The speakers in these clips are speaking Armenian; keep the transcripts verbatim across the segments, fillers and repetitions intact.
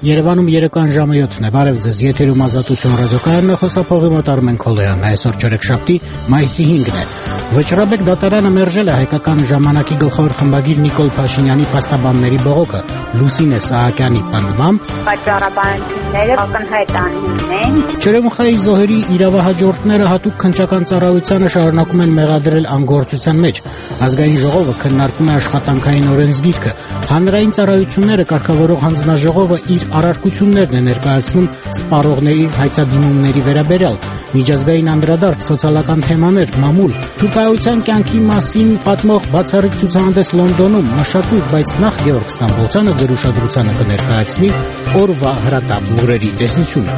Երևանում երեկոյան ժամը յոթն է, բարև ձեզ, եթերում Ազատություն ռադիոկայանն է, խոսափողի մոտ Արմեն Քոլոյանն է, այսօր չորեքշաբթի մայիսի հինգն է։ Վճռաբեկ դատարանը մերժել է հայկական ժամանակի գլխավոր խմբագիր Նիկոլ Փաշինյանի փաստաբանների բողոքը, Լուսինե Սահակյանի պնդմամբ պատճառաբանությունները ակնհայտանում են։ Չերեմուխայի զոհերի իրավահաջորդները հատուկ քննչական ծառայությանը շարունակում են մեղադրել անգործության մեջ։ Ազգային ժողովը քննարկում է աշխատանքային օրենսգիրքը։ Հանրային ծառայությունները կարգավորող հանձնաժողովը իր առարկություններն է ներկայացնում սպառողների հայցադիմումների վերաբերյալ։ Միջազգային անդրադարձ սոցիալական թեմաներ, մամուլ, թուրքայության կյանքի մասին պատմող բացառիկ ցուցահանդես Լոնդոնում, մշակույթ, բայց նախ Գեորգ Ստամբոլցյանը ձեր ուշադրությանը կներկայացնի օրվա հրատապ լուրերի տեսությունը։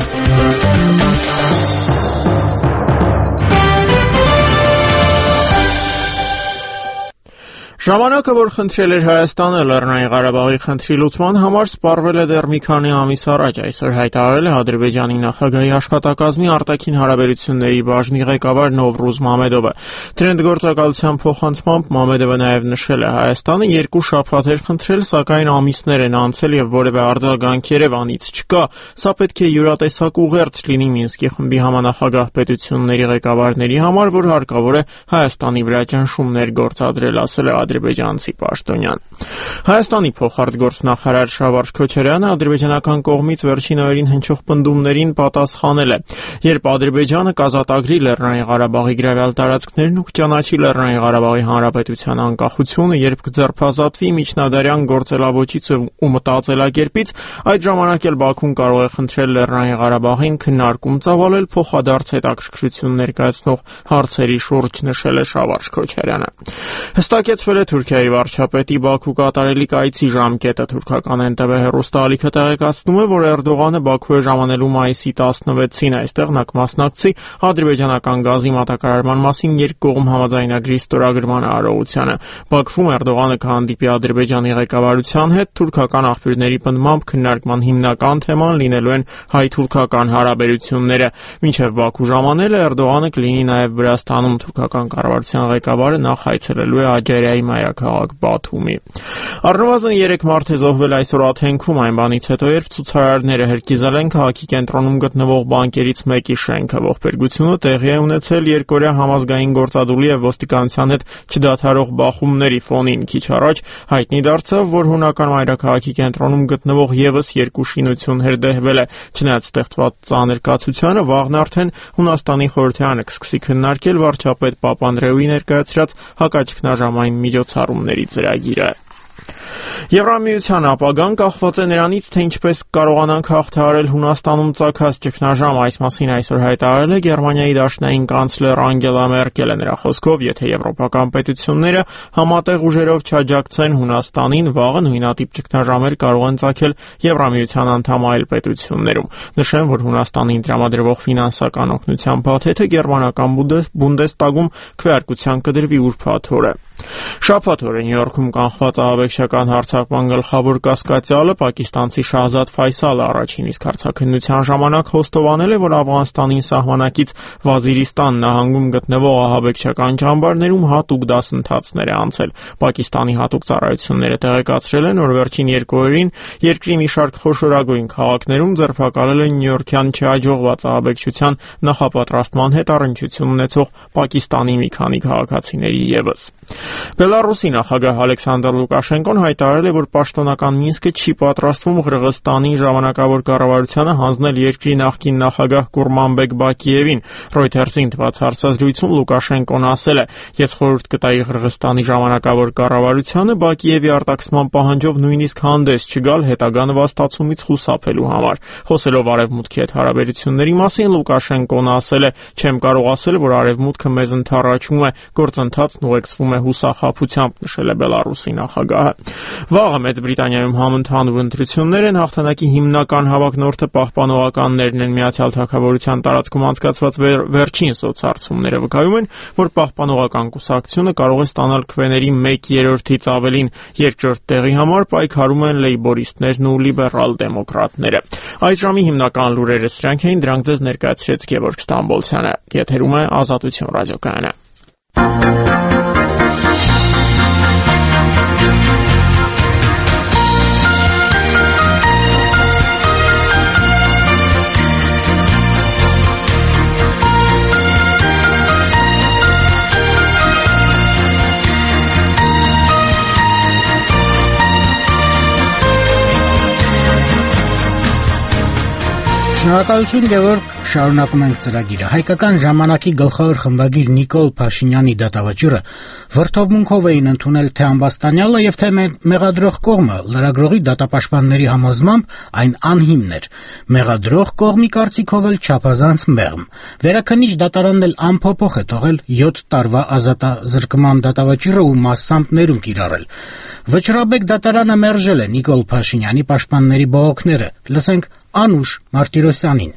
Ժամանակը, որ խնդրել էր Հայաստանը Լեռնային Ղարաբաղի խնդրի լուծման համար, սպառվել է դեռ մի քանի ամիս առաջ, այսօր հայտարարել է Ադրբեջանի նախագահի աշխատակազմի արտաքին հարաբերությունների բաժնի ղեկավար Նովրուզ Մամեդովը։ Տրենդգործակալության փոխանցմամբ Մամեդովը նաև նշել է Հայաստանը երկու շաբաթ էր խնդրել, սակայն ամիսներ են անցել եւ որևէ արձագանք Երևանից չկա։ Սա պետք է յուրատեսակ ուղերձ լինի Մինսկի խմբի համանախագահ պետությունների ղեկավարների համար, որ հարկավոր է Հայաստանի վրա ճնշումներ գործադրել, ասել է ադրբեջանցի պաշտոնյան։ Հայաստանի փոխարտգործնախարար Շավարժ Քոչարյանը ադրբեջանական կողմից վերջին օրերին հնչող պնդումներին պատասխանել է. Երբ Ադրբեջանը կազատագրի Լեռնային Ղարաբաղի գրավյալ տարածքներն ու կճանաչի Լեռնային Ղարաբաղի Հանրապետության անկախությունը, երբ կձերբազատվի միջնադարյան գործելավոճից ու մտածելակերպից, այդ ժամանակ էլ Բաքուն կարող է խնդրել Լեռնային Ղարաբաղին քննարկում ծավալել փոխադարձ հետաքրքրություն ներկայացնող հարցերի շուրջ, նշել է Շավարժ Քոչարյանը։ Հստակեցվել է Թուրքիայի վարչապետի Բաքու կատարելիք այցի ժամկետը։ Թուրքական Էն Տե Վե հեռուստաալիքը տեղեկացնում է, որ Էրդողանը Բաքու է ժամանելու մայիսի տասնվեցին, այստեղ նա կմասնակցի ադրբեջանական գազի մատակարարման մասին երկկողմ համաձայնագրի ստորագրման արարողությանը։ Բաքվում Էրդողանը կհանդիպի Ադրբեջանի ղեկավարության հետ, թուրքական աղբյուրների պնդմամբ քննարկման հիմնական թեման լինելու են հայ-թուրքական հարաբերությունները։ Մինչև Բաքու ժամանելը Էրդողանը կլինի նաև Վրաստանում, թուրքական կառավարության ղեկավարը նախ հայցելելու է Աջարիայի մայրաքաղաք Բաթումի։ Առնվազն երեք մարդ է զոհվել այսօր Աթենքում, այն բանից հետո, երբ ցուցարարները հրկիզել են քաղաքի կենտրոնում գտնվող բանկերից մեկի շենքը։ Ողբերգությունը տեղի է ունեցել երկօրյա համազգային գործադուլի եւ ոստիկանության հետ չդադարող բախումների ֆոնին։ Քիչ առաջ հայտնի դարձավ, որ հունական մայրաքաղաքի կենտրոնում գտնվող եւս երկու շինություն հրդեհվել է։ Չնայած ստեղծված ծանր կացությանը, վաղն արդեն Հունաստանի խորհրդարանը կսկսի քննարկել վարչապետ Պապանդրեուի ներկայացրած հակաճգնաժամային միջոցառումների ծրագիրը։ Եվրամիության ապագան կախված է նրանից, թե ինչպես կարողանանք հաղթահարել Հունաստանում ծագած ճգնաժամ, այս մասին այսօր հայտարարել է Գերմանիայի դաշնային կանցլեր Անգելա Մերկելը։ Նրա խոսքով, եթե եվրոպական պետությունները համատեղ ուժերով չաջակցեն Հունաստանին, վաղը նույնատիպ ճգնաժամեր կարող են ծագել Եվրամիության անդամ այլ պետություններում։ Նշեմ, որ Հունաստանին տրամադրվող ֆինանսական օգնության փաթեթը գերմանական Բունդեստագում քվեարկության կդրվի ուրբաթ օրը։ Շաբաթ օրը Նյու Յորքում կանխված ահաբեկչական հարձակման գլխավոր կասկածյալը պակիստանցի Շահզադ Ֆայսալը առաջին իսկ հարցաքննության ժամանակ խոստովանել է, որ Աֆղանստանին սահմանակից Վազիրիստան նահանգում գտնվող ահաբեկչական ճամբարներում հատուկ դասընթացներ է անցել։ Պակիստանի հատուկ ծառայությունները տեղեկացրել են, որ վերջին երկու օրերին երկրի մի շարք խոշորագույն քաղաքներում ձերբակալել են նյույորքյան չհաջողված ահաբեկչության նախապատրաստման հետ առնչություն ունեցող Պակիստանի մի քանի քաղաքացիների ևս։ Բելարուսի նախագահ Ալեքսանդր Լուկաշենկոն հայտարարել է, որ պաշտոնական Մինսկը չի պատրաստվում Ղրղստանի ժամանակավոր կառավարությանը հանձնել երկրի նախկին նախագահ Կուրմանբեկ Բակիևին։ Reuters-ին տված հարցազրույցում Լուկաշենկոն ասել է. «Ես խորհուրդ կտայի Ղրղստանի ժամանակավոր կառավարությանը Բակիևի արտաքսման պահանջով նույնիսկ հանդես չգալ հետագա նվաստացումից խուսափելու համար»։ Խոսելով Արևմուտքի հետ հարաբերությունների մասին, Լուկաշենկոն ասել է. «Չեմ կարող ասել, որ Արևմուտքը մեզ ընդառաջում է, գործընթացն ուղեկցվում է հուսախաբությամբ», նշել է Բելարուսի նախագահը։ Վաղը Մեծ Բրիտանիայում համընդհանուր ընտրություններ են, հաղթանակի հիմնական հավակնորդը պահպանողականներն են։ Միացյալ Թագավորության տարածքում անցկացված վեր, վերջին սոցհարցումները վկայում են, որ պահպանողական կուսակցությունը կարող է ստանալ քվեների մեկ երրորդից ավելին, երկրորդ տեղի համար պայքարում են լեյբորիստներն ու լիբերալ դեմոկրատները։ Այս ժամի հիմնական լուրերը սրանք էին, դրանք ձեզ ներկայացրեց Գեորգ Ստամբոլցյանը։ Եթերում է Ազատություն ռադիոկայանը։ Շնորհակալություն Գևորգ, շարունակում ենք ծրագիրը։ Հայկական ժամանակի գլխավոր խմբագիր Նիկոլ Փաշինյանի դատավճիռը վրդովմունքով էին ընդունել թե ամբաստանյալը եւ թե մեղադրող կողմը, լրագրողի դատապաշտպանների համոզմամբ այն անհիմն էր։ Մեղադրող կողմի կարծիքով էլ չափազանց մեղմ։ Վերաքննիչ դատարանն էլ անփոփոխ է թողել յոթ տարվա ազատազրկման դատավճիռը ու մասամբ ներում կիրառել։ Վճռաբեկ դատարանը մերժել է Նիկոլ Փաշինյանի պաշտպանների բողոքները։ Լսենք Անուշ Մարտիրոսյանին։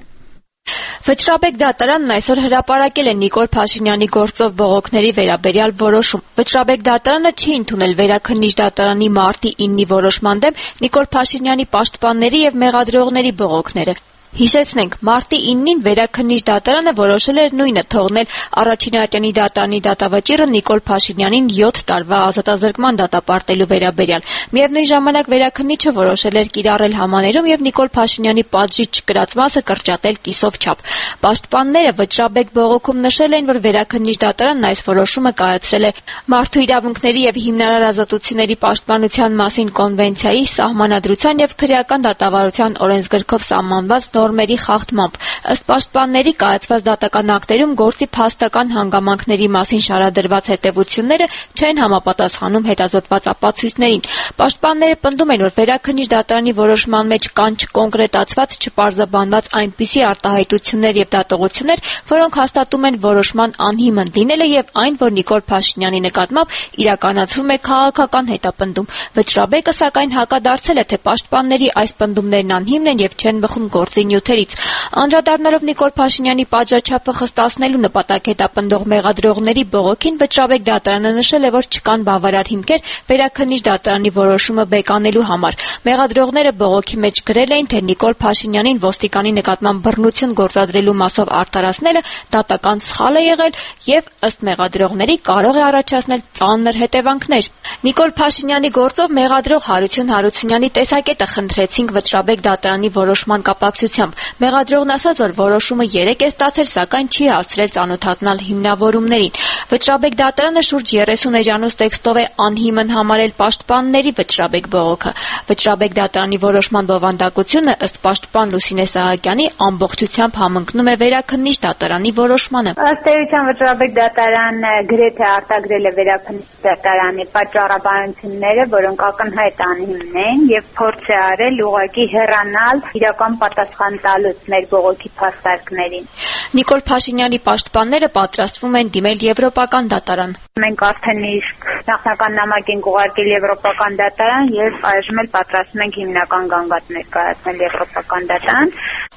Վճռաբեկ դատարանն այսօր հրապարակել է Նիկոլ Փաշինյանի գործով բողոքների վերաբերյալ որոշում։ Վճռաբեկ դատարանը չի ընդունել Վերաքննիչ դատարանի մարտի իննի որոշման դեմ Նիկոլ Փաշինյանի պաշտպանների եւ մեղադրողների բողոքները։ Հիշեցնենք, մարտի իննին Վերաքննիչ դատարանը որոշել էր նույնը թողնել Առաջինատյանի դատարանի դատավճիռը Նիկոլ Փաշինյանին յոթ տարվա ազատազրկման դատապարտելու վերաբերյալ։ Միևնույն ժամանակ Վերաքննիչը որոշել էր կիրառել համաներում եւ Նիկոլ Փաշինյանի պատժի չկրած մասը կրճատել կիսով չափ։ Պաշտպանները վճռաբեկ բողոքում նշել են, որ Վերաքննիչ դատարանն այս որոշումը կայացրել է մարդու իրավունքների եւ հիմնարար ազատությունների պաշտպանության մասին կոնվենցիայի, սահմանադրության եւ քրեական դատավարության օրենսգրքով սահմանված նորմերի խախտմամբ։ Ըստ պաշտպանների կայացված դատական ակտերում գործի փաստական հանգամանքների մասին շարադրված հետևությունները չեն համապատասխանում հետազոտված ապացույցներին։ Պաշտպանները պնդում են, որ Վերաքննիչ դատարանի որոշման մեջ կան չկոնկրետացված, չպարզաբանված այնպիսի արտահայտություններ եւ դատողություններ, որոնք հաստատում են որոշման անհիմն լինելը եւ այն, որ Նիկոլ Փաշինյանի նկատմամբ իրականացվում է քաղաքական հետապնդում։ Վճռաբեկը սակայն հակադարձել է, թե պաշտպանների այս պնդումներն անհիմն են եւ չեն բխում գործի նյութերից։ Անդրադառնալով Նիկոլ Փաշինյանի պատժաչափը խստացնելու նպատակ հետապնդող մեղադրողների բողոքին, Վճռաբեկ դատարանը նշել է, որ չկան բավարար հիմքեր Վերաքննիչ դատարանի որոշումը բեկանելու համար։ Մեղադրողները բողոքի մեջ գրել էին, թե Նիկոլ Փաշինյանին ոստիկանի նկատմամբ բռնություն գործադրելու մասով արդարացնելը դատական սխալ է եղել եւ ըստ մեղադրողների կարող է առաջացնել ծանր հետևանքներ։ Նիկոլ Փաշինյանի գործով մեղադրող Հարություն Հարությունյանի տեսակետը խնդրեցինք Վճռաբեկ դատարանի որոշման կապակցությամբ։ Մեղադրողն ասաց, որ որոշումը երեք է ստացել, սակայն չի հասցրել ծանոթացնել հիմնավորումներին։ Վճռաբեկ դատարանը շուրջ երեսուն էջանոց տեքստով է անհիմն համարել պաշտպանների Վճռաբեկ բողոքը։ Վճռաբեկ դատարանի որոշման բովանդակությունը ըստ պաշտպան Լուսինե Սահակյանի ամբողջությամբ համընկնում է Վերաքննիչ դատարանի որոշմանը։ Ըստ էության Վճռաբեկ դատարանը գրեթե արտագրել է Վերաքննիչ դատարանի պատճառաբանությունները, որոնք ակնհայտ անհիմն են եւ փորձ է արել ուղղակի հեռանալ իրական պատասխան տալուց մեր բողոքի փաստարկներին։ Նիկոլ Փաշինյանի պաշտպանները պատրաստվում են դիմել Եվրոպական դատարան։ Մենք արդեն իսկ նախնական նամակ ենք ուղարկել Եվրոպական դատարան եւ այժմ էլ պատրաստվում ենք հիմնական գանգատ ներկայացնել Եվրոպական դատարան։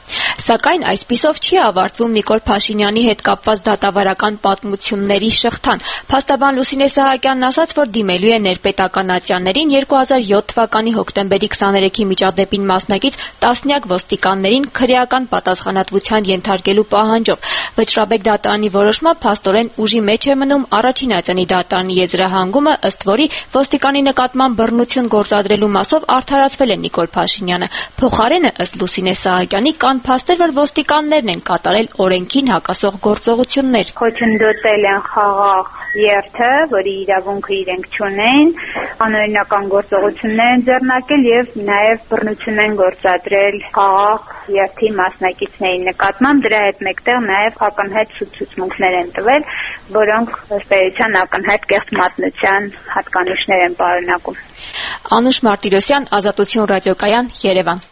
Սակայն այսպիսով չի ավարտվում Նիկոլ Փաշինյանի հետ կապված դատավարական պատմությունների շղթան։ Փաստաբան Լուսինե Սահակյանն ասաց, որ դիմելու է ներպետական ատյաններին երկու հազար յոթ թվականի հոկտեմբերի քսաներեքի միջադեպին մասնակից տասնյակ ոստիկաններին քրեական պատասխանատվության ենթարկելու պահանջով։ Վճռաբեկ դատարանի որոշմամբ փաստորեն ուժի մեջ է մնում Առաջինատյանի դատարանի եզրահանգումը, ըստ որի ոստիկանի նկատմամբ բռնություն գործադրելու մասով արդարացվել է Նիկոլ Փաշինյանը։ Փոխարենը, ըստ Լուսինե Սահակյանի, կան փաստեր, որ ոստիկաններն են կատարել օրենքին հակասող գործողություններ։ Խոչընդոտել են խաղաղ երթը, որի իրավունքը իրենք չունեն, անօրինական գործողություններ են ձեռնարկել եւ նաեւ բռնություն են գործադրել խաղաղ երթի մասնակիցների նկատմամբ։ Դրա հետ մեկտեղ նաեւ ակնհայտ ցուցմունքներ են տվել, որոնք ըստ էության ակնհայտ կեղծ մատնության հատկանիշներ են պարունակում։ Անուշ Մարտիրոսյան, Ազատություն ռադիոկայան, Երևան։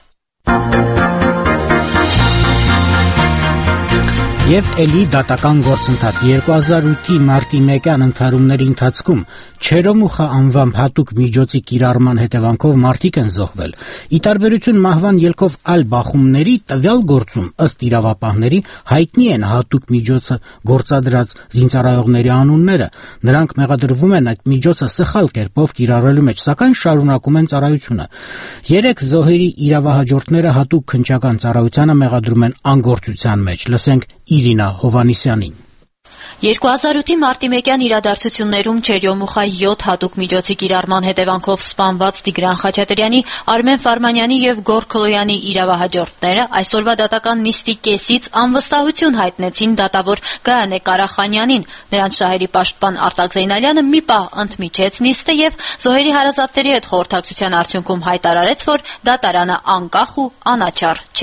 Եվ էլի դատական գործընթաց երկու հազար ութի մարտի մեկյան ընդհարումների ընթացքում Չերոմուխա անվամբ հատուկ միջոցի կիրառման հետևանքով մարդիկ են զոհվել։ Ի տարբերություն մահվան ելքով այլ բախումների, տվյալ գործում ըստ իրավապահների հայտնի են հատուկ միջոցը գործադրած զինծառայողների անունները։ Նրանք մեղադրվում են այդ միջոցը սխալ կերպով կիրառելու մեջ, սակայն շարունակում են ծառայությունը։ Երեք զոհերի իրավահաջորդները հատուկ քննչական ծառայությանը մեղադրում են անգործության մեջ։ Լսենք Իրինա Հովանիսյանին։ երկու հազար ութի մարտի մեկյան իրադարձություններում Չերյոմուխա յոթ հատուկ միջոցի կիրառման հետևանքով սպանված Տիգրան Խաչատրյանի, Արմեն Ֆարմանյանի եւ Գոր Քլոյանի իրավահաջորդները այսօրվա դատական նիստի կեսից անվստահություն հայտնեցին դատավոր Գայանե Կարախանյանին։ Նրանց շահերի պաշտպան Արտակ Զեյնալյանը մի պահ ընդմիջեց նիստը եւ զոհերի հարազատների հետ խորհրդակցության արդյունքում հայտարարեց, որ դատարանը անկախ ու անաչառ չէ։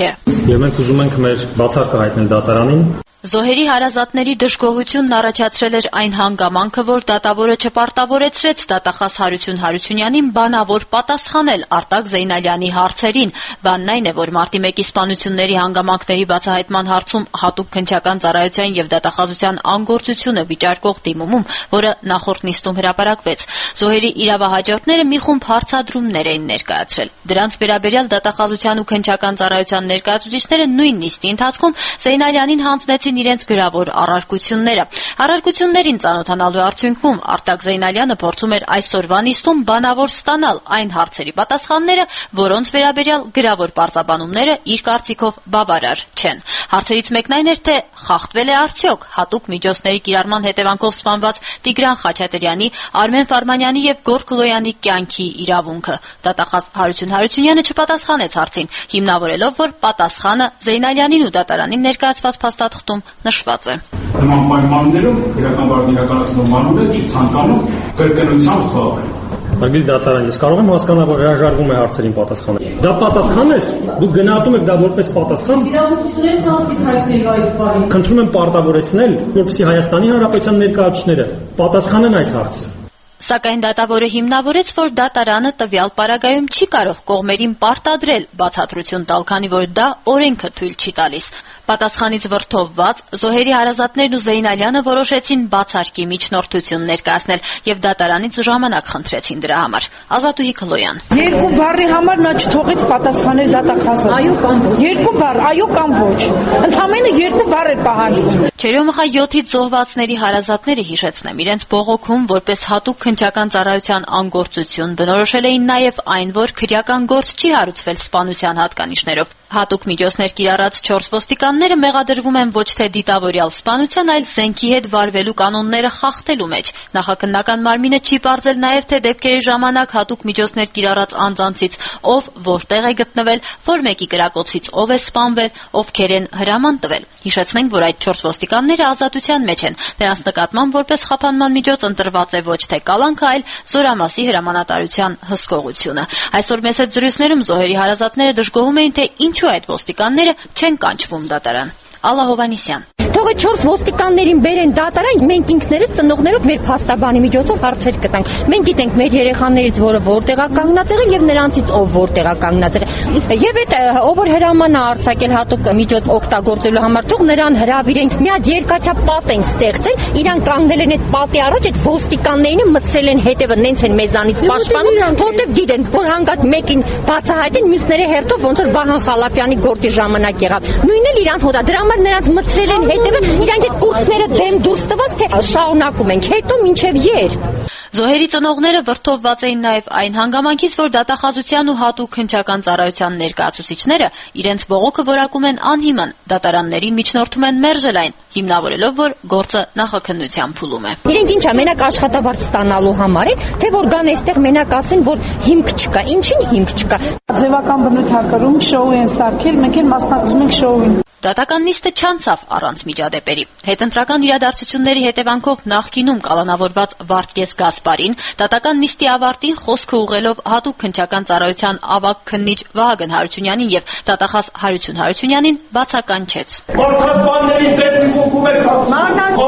Եվ մենք ուզում ենք մեր բացարկը հայտնել դատարանին։ Զոհերի հարազատների դժգոհությունն առաջացրել էր այն հանգամանքը, որ դատավորը չպարտավորեցրեց դատախազ Հարություն Հարությունյանին բանավոր պատասխանել Արտակ Զեյնալյանի հարցերին։ Բանն այն է, որ մարտի մեկի սպանությունների հանգամանքների բացահայտման հարցում հատուկ քննչական ծառայության եւ դատախազության անգործությունը վիճարկող դիմումում, որը նախորդ նիստում հրապարակվեց, զոհերի իրավահաջորդները մի խումբ հարցադրումներ էին ներկայացրել։ Դրանց վերաբերյալ դատախազության ու քննչական ծառայության ներկայացուցիչները նույն նիստի ընթացքում Զեյնալյանին հանձնեցին իրենց գրավոր առարկությունները։ Առարկություններին ծանոթանալու արդյունքում Արտակ Զեյնալյանը փորձում էր այսօրվա նիստում բանավոր ստանալ այն հարցերի պատասխանները, որոնց վերաբերյալ գրավոր պարզաբանումները իր կարծիքով բավարար չեն։ Հարցերից մեկն այն էր, թե խախտվել է արդյոք հատուկ միջոցների կիրառման հետևանքով սպանված Տիգրան Խաչատրյանի, Արմեն Ֆարմանյանի եւ Գոռ Քլոյանի կյանքի իրավունքը։ Դատախազ Հարություն Հարությունյանը չպատասխանեց հարցին, հիմնավորելով, որ պատասխանը Զեյնալյանին ու դատարանին ներկայացված փաստաթղթում նշված է։ Նման պայմաններում իրականաբար իրականացնող մարմինը չի ցանկանում կրկնությամբ զբաղվել։ Արգիլ դատարան, ես կարող եմ հասկանալ, որ հրաժարվում է հարցերին պատասխանել։ Դա պատասխան է, դուք գնահատում եք դա որպես պատասխան։ Իրավունքներ կարծիք հայտնել այս բանին։ Խնդրում եմ պարտավորեցնել, որպեսզի Հայաստանի Հանրապետության ներկայացուցիչները պատասխանեն այս հարցին։ Սակայն դատավորը հիմնավորեց, որ դատարանը տվյալ պարագայում չի կարող կողմերին պարտադրել բացատրություն տալ, քանի որ դա օրենքը թույլ չի տալիս։ Պատասխանից վրդովված զոհերի հարազատներն ու Զեյնալյանը որոշեցին բացարկի միջնորդություն ներկայացնել եւ դատարանից ժամանակ խնդրեցին դրա համար։ Ազատուհի Քլոյան։ Երկու բառի համար նա չթողեց պատասխանել դատախազը։ Այո կամ ոչ։ Երկու բառ, այո կամ ոչ։ Ընդամենը երկու բառ էր պահանջվում։ Չերյոմխա յոթից զոհվածների հարազատները, հիշեցնեմ, իրենց բողոքում որպես հատուկ քննչական ծառայության անգործություն բնորոշել էին նաև այն, որ քրեական գործ չի հարուցվել սպանության հատկանիշներով։ Հատուկ միջոցներ կիրառած չորս ոստիկանները մեղադրվում են ոչ թե դիտավորյալ սպանության, այլ զենքի հետ վարվելու կանոնները խախտելու մեջ։ Նախաքննական մարմինը չի պարզել նաև, թե դեպքերի ժամանակ հատուկ միջոցներ կիրառած անձանցից ով որտեղ է գտնվել, որ մեկի կրակոցից ով է սպանվել, ովքեր են հրաման տվել։ Հիշեցնենք, որ այդ չորս ոստիկանները ազատության մեջ են։ Նրանց նկատմամբ որպես խափանման միջոց ընտրված է ոչ թե կալանքը, այլ զորամասի հրամանատարության հսկողությունը։ Այսօր մեծ զրույցներում զոհերի հարազատները դժգոհում էին, թե ինչու այդ ոստիկանները չեն կանչվում դատարան։ Ալլա Հովանիսյան։ Թողը չորս ոստիկաններին բերեն դատարան, մենք ինքներս ծնողներով մեր փաստաբանի միջոցով հարցեր կտանք։ Մենք գիտենք մեր երեխաներից որը որտեղ է կանգնած եղել եւ նրանցից ով որտեղ է կանգնած եղել։ Եվ այդ ով որ հրաման է արձակել հատուկ միջոց օգտագործելու համար, թող նրան հրավիրենք։ Մի հատ երկաթյա պատ են ստեղծել, իրան կանգնել են այդ պատի առաջ, այդ ոստիկաններին մտցրել են հետևը, նենց են մեզանից պաշտպանում, որտեղ գիտեն, որ հանգած մեկին բացահայտեն, մյուսները հերթով ոնց որ Վահան Խալափյանի գործի ժամանակ եղավ։ Նույնն էլ իրանց հոտ է, դրա համար նրանց մտցրել են հետևը, իրանք այդ կուրծքները դեմ դուրս տված, թե շարունակում ենք, հետո մինչև եր։ Զոհերի ծնողները վրդովված էին նաև այն հանգամանքից, որ դատախազության ու հատուկ քննչական ծառայության ներկայացուցիչները իրենց բողոքը որակում են անհիմն, դատարաններին միջնորդում են մերժելային, հիմնավորելով, որ գործը նախաքննության փուլում է։ Իրենք ինչ է, մենակ աշխատավարձ ստանալու համար են, թե որ գան այստեղ մենակ ասեն, որ հիմք չկա, ինչին հիմք չկա։ Ձևական բնութագրում շոու են սարքել, մենք էլ մասնակցում ենք շոուին։ Դատական նիստը չանցավ առանց միջադեպերի։ Հետընտրական իրադարձությունների հետևանքով նախկինում կալանավորված Վարդգես Գասպարին դատական նիստի ավարտին խոսքը ուղղելով հատուկ քննչական ծառայության ավագ քննիչ Վահագն Հարությունյանին եւ դատախազ Հարություն Հարությունյանին բացականչեց։ Մարդասպանների ձեռքին կոմում եք կոմոդ,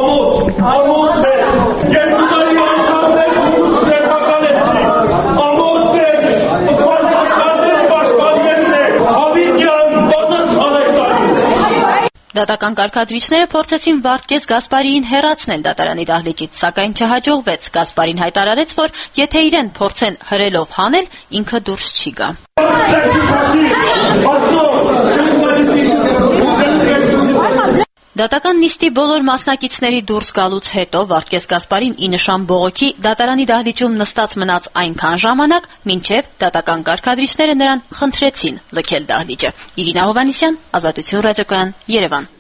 կոմոդ է, երկու տարի անցավ եք ու ձերբական եք, կոմոդ է, մարդասպանների պաշտպաններն է, հավիդյան, պատասխան եք տալիս։ Դատական կարգադրիչները փորձեցին Վարդգես Գասպարիին հեռացնել դատարանի դահլիճից, սակայն չհաջողվեց։ Գասպարին հայտարարեց, որ եթե իրեն փորձեն հրելով հանել, ինքը դուրս չի գա։ Դատական նիստի բոլոր մասնակիցների դուրս գալուց հետո Վարդգես Գասպարին ի նշան բողոքի դատարանի դահլիճում նստած մնաց այնքան ժամանակ, մինչև դատական կարգադրիչները նրան խնդրեցին լքել դահլիճը։ Իրինա Հովանիսյան, Ազատություն ռադիոկայան, Երևան։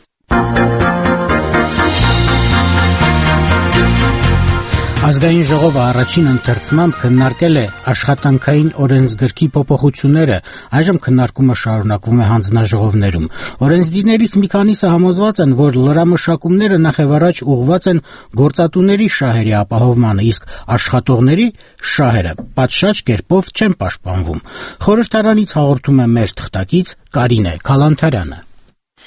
Ազգային ժողովը առաջին ընթերցմամբ քննարկել է աշխատանքային օրենսգրքի փոփոխությունները, այժմ քննարկումը շարունակվում է հանձնաժողովներում։ Օրենսդիրներից մի քանիսը համոզված են, որ լրամշակումները նախևառաջ ուղղված են գործատուների շահերի ապահովմանը, իսկ աշխատողների շահերը պատշաճ կերպով չեն պաշտպանվում։ Խորհրդարանից հաղորդում է մեր թղթակից Կարինե Քալանթարյանը։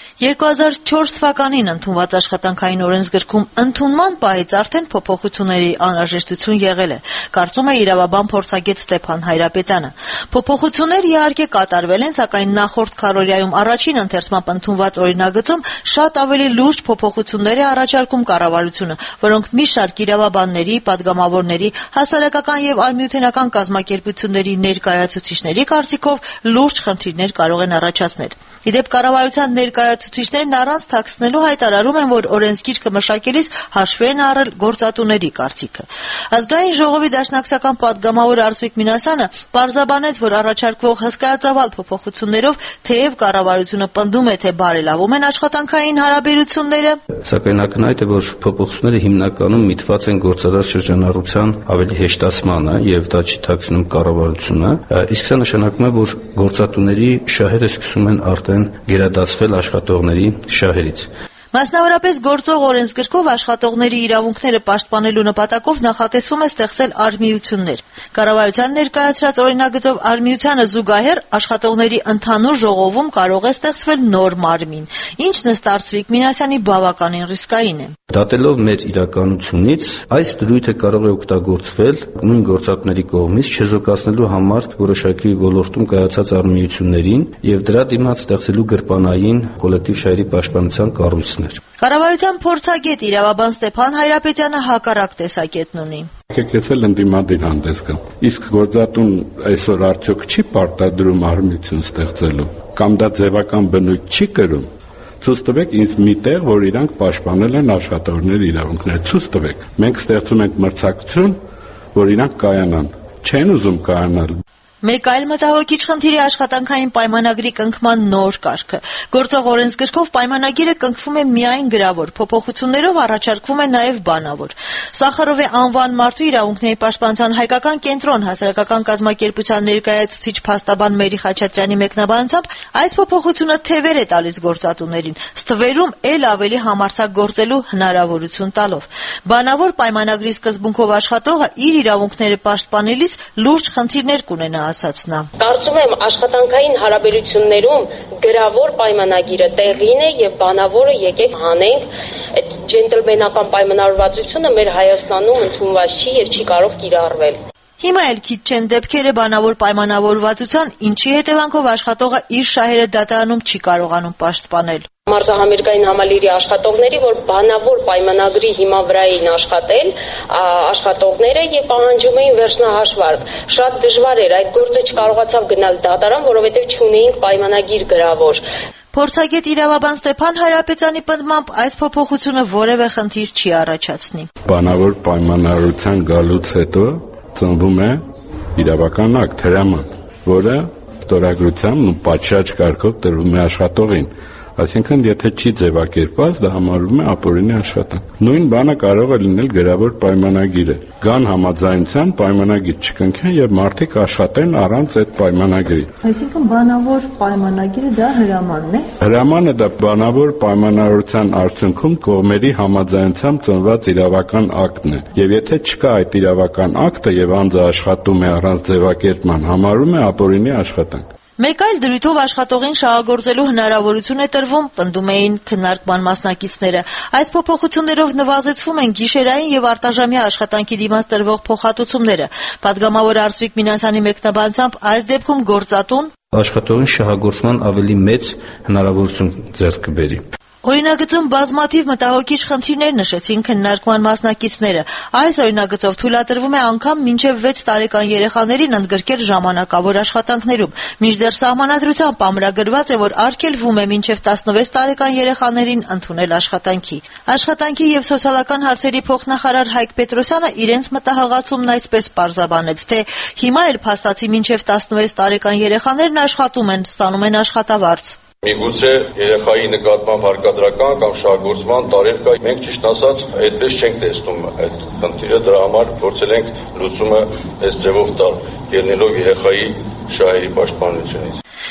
երկու հազար չորս թվականին ընդունված աշխատանքային օրենսգրքում ընդունման պահից արդեն փոփոխությունների անհրաժեշտություն եղել է, կարծում է իրավաբան փորձագետ Ստեփան Հայրապետյանը։ Փոփոխություններ իհարկե կատարվել են, սակայն նախորդ քառօրյայում առաջին ընթերցմամբ ընդունված օրինագծում շատ ավելի լուրջ փոփոխություններ է առաջարկում կառավարությունը, որոնք մի շարք իրավաբանների, պատգամավորների, հասարակական եւ արմյութենական կազմակերպությունների ներկայացուցիչների կարծիքով լուրջ խնդիրներ կարող են առաջացնել։ Իդեպ կառավարության ներկայացուցիչներն առանց թաքցնելու հայտարարում են, որ օրենսգիրքը մշակելիս հաշվի են առել գործատուների կարծիքը։ Ազգային ժողովի դաշնակցական պատգամավոր Արծվիկ Մինասյանը պարզաբանեց, որ առաջարկվող հսկայածավալ փոփոխություններով թեև կառավարությունը պնդում է, թե բարելավում են աշխատանքային հարաբերությունները, սակայն ակնհայտ է, որ փոփոխությունները հիմնականում միտված են գործարար շրջանառության ավելի հեշտացմանը եւ դա չի թաքցնում կառավարությունը, իսկ սա նշանակում է, որ գործատուների շահերը սկսում են արդեն գերադասվել աշխատողների շահերից։ Մասնավորապես գործող օրենսգրքով աշխատողների իրավունքները պաշտպանելու նպատակով նախատեսվում է ստեղծել արմիություններ։ Կառավարության ներկայացրած օրինագծով արմիությանը զուգահեռ աշխատողների ընդհանուր ժողովում կարող է ստեղծվել նոր մարմին, ինչն ըստ Արծվիկ Մինասյանի բավականին ռիսկային է։ Դատելով մեր իրականությունից, այս դրույթը կարող է օգտագործվել նույն գործատուների կողմից չեզոքացնելու համար որոշակի ոլորտում կայացած արմիություններին եւ դրա դիմաց ստեղծելու գրպանային կոլեկտիվ շահերի պաշտպանության կառույցներ։ Կառավարության փորձագետ իրավաբան Ստեփան Հայրապետյանը հակառակ տեսակետն ունի։ Եկեք ես էլ ընդդիմադիր հանդես գամ։ Իսկ գործատուն այսօր արդյոք չի պարտադրում արմիություն ստեղծելու կամ դա ձևական բնույթ չի կրում։ Ցույց տվեք ինձ մի տեղ, որ իրանք պաշտպանել են աշխատողների իրավունքները։ Ցույց տվեք։ Մենք ստեղծում ենք մրցակցություն, որ իրանք կայանան։ Չեն ուզում կայանալ։ Մեկ այլ մտահոգիչ խնդիր է աշխատանքային պայմանագրի կնքման նոր կարգը։ Գործող օրենսգրքով պայմանագիրը կնքվում է միայն գրավոր, փոփոխություններով առաջարկվում է նաև բանավոր։ Սախարովի անվան մարդու իրավունքների պաշտպանության հայկական կենտրոն հասարակական կազմակերպության ներկայացուցիչ փաստաբան Մերի Խաչատրյանի մեկնաբանությամբ այս փոփոխությունը թևեր է տալիս գործատուներին, ստվերում էլ ավելի համարձակ գործելու հնարավորություն տալով։ Բանավոր պայմանագրի սկզբունքով աշխատողը իր իրավունքները պաշտպանելիս լուրջ խնդիրներ կունենա, ասաց նա։ Կարծում եմ աշխատանքային հարաբերություններում գրավոր պայմանագիրը տեղին է եւ բանավորը եկեք հանենք։ Այդ ջենտլմենական պայմանավորվածությունը մեր Հայաստանում ընդունված չի եւ չի կարող կիրառվել։ Հիմա էլ քիչ չեն դեպքերը բանավոր պայմանավորվածության, ինչի հետևանքով աշխատողը իր շահերը դատարանում չի կարողանում պաշտպանել։ Մարզահամերգային համալիրի աշխատողների, որ բանավոր պայմանագրի հիման վրա էին աշխատել, աշխատողները եւ պահանջում էին վերջնահաշվարկ։ Շատ դժվար էր, այդ գործը չկարողացավ գնալ դատարան, որովհետեւ չունեինք պայմանագիր գրավոր։ Փորձագետ իրավաբան Ստեփան Հայրապետյանի պնդմամբ այս փոփոխությունը որևէ խնդիր չի առաջացնի։ Բանավոր պայմանավորության գալուց հետո ծնվում է իրավական ակտ հրաման, որը ստորագրությամբ ու պատշաճ կարգով տրվում է աշխատողին։ Այսինքն, եթե չի ձևակերպված, դա համարվում է ապօրինի աշխատանք։ Նույն բանը կարող է լինել գրավոր պայմանագիրը։ Գան համաձայնության պայմանագիր չկնքեն եւ մարդիկ աշխատեն առանց այդ պայմանագրի։ Այսինքն, բանավոր պայմանագիրը դա հրամանն է։ Հրամանը դա բանավոր պայմանավորության արդյունքում կողմերի համաձայնությամբ ծնված իրավական ակտն է։ Եվ եթե չկա այդ իրավական ակտը եւ անձը աշխատում է առանց ձևակերպման, համարվում է ապօրինի աշխատանք։ Մեկ այլ դրույթով աշխատողին շահագործելու հնարավորություն է տրվում, պնդում էին քննարկման մասնակիցները։ Այս փոփոխություններով նվազեցվում են գիշերային եւ արտաժամյա աշխատանքի դիմաց տրվող փոխհատուցումները։ Պատգամավոր Արծվիկ Մինասյանի մեկնաբանությամբ այս դեպքում գործատուն աշխատողին շահագործման ավելի մեծ հնարավորություն ձեռք կբերի։ Օրինագծում բազմաթիվ մտահոգիչ խնդիրներ նշեցին քննարկման մասնակիցները։ Այս օրինագծով թույլատրվում է անգամ մինչև վեց տարեկան երեխաներին ընդգրկել ժամանակավոր աշխատանքներում, մինչդեռ սահմանադրությամբ ամրագրված է, որ արգելվում է մինչև տասնվեց տարեկան երեխաներին ընդունել աշխատանքի։ Աշխատանքի եւ սոցիալական հարցերի փոխնախարար Հայկ Պետրոսյանը իրենց մտահղացումն այսպես պարզաբանեց, թե հիմա էլ փաստացի մինչև տասնվեց տարեկան երեխաներն աշխատում են, ստանում են աշխատավարձ։ Միգուցե երեխայի նկատմամբ հարկադրական կամ շահագործման տարեր կա, մենք ճիշտ ասած այդպես չենք տեսնում այդ խնդիրը, դրա համար փորձել ենք լուծումը այս ձևով տալ, ելնելով երեխայի շահերի պաշտպանությունից։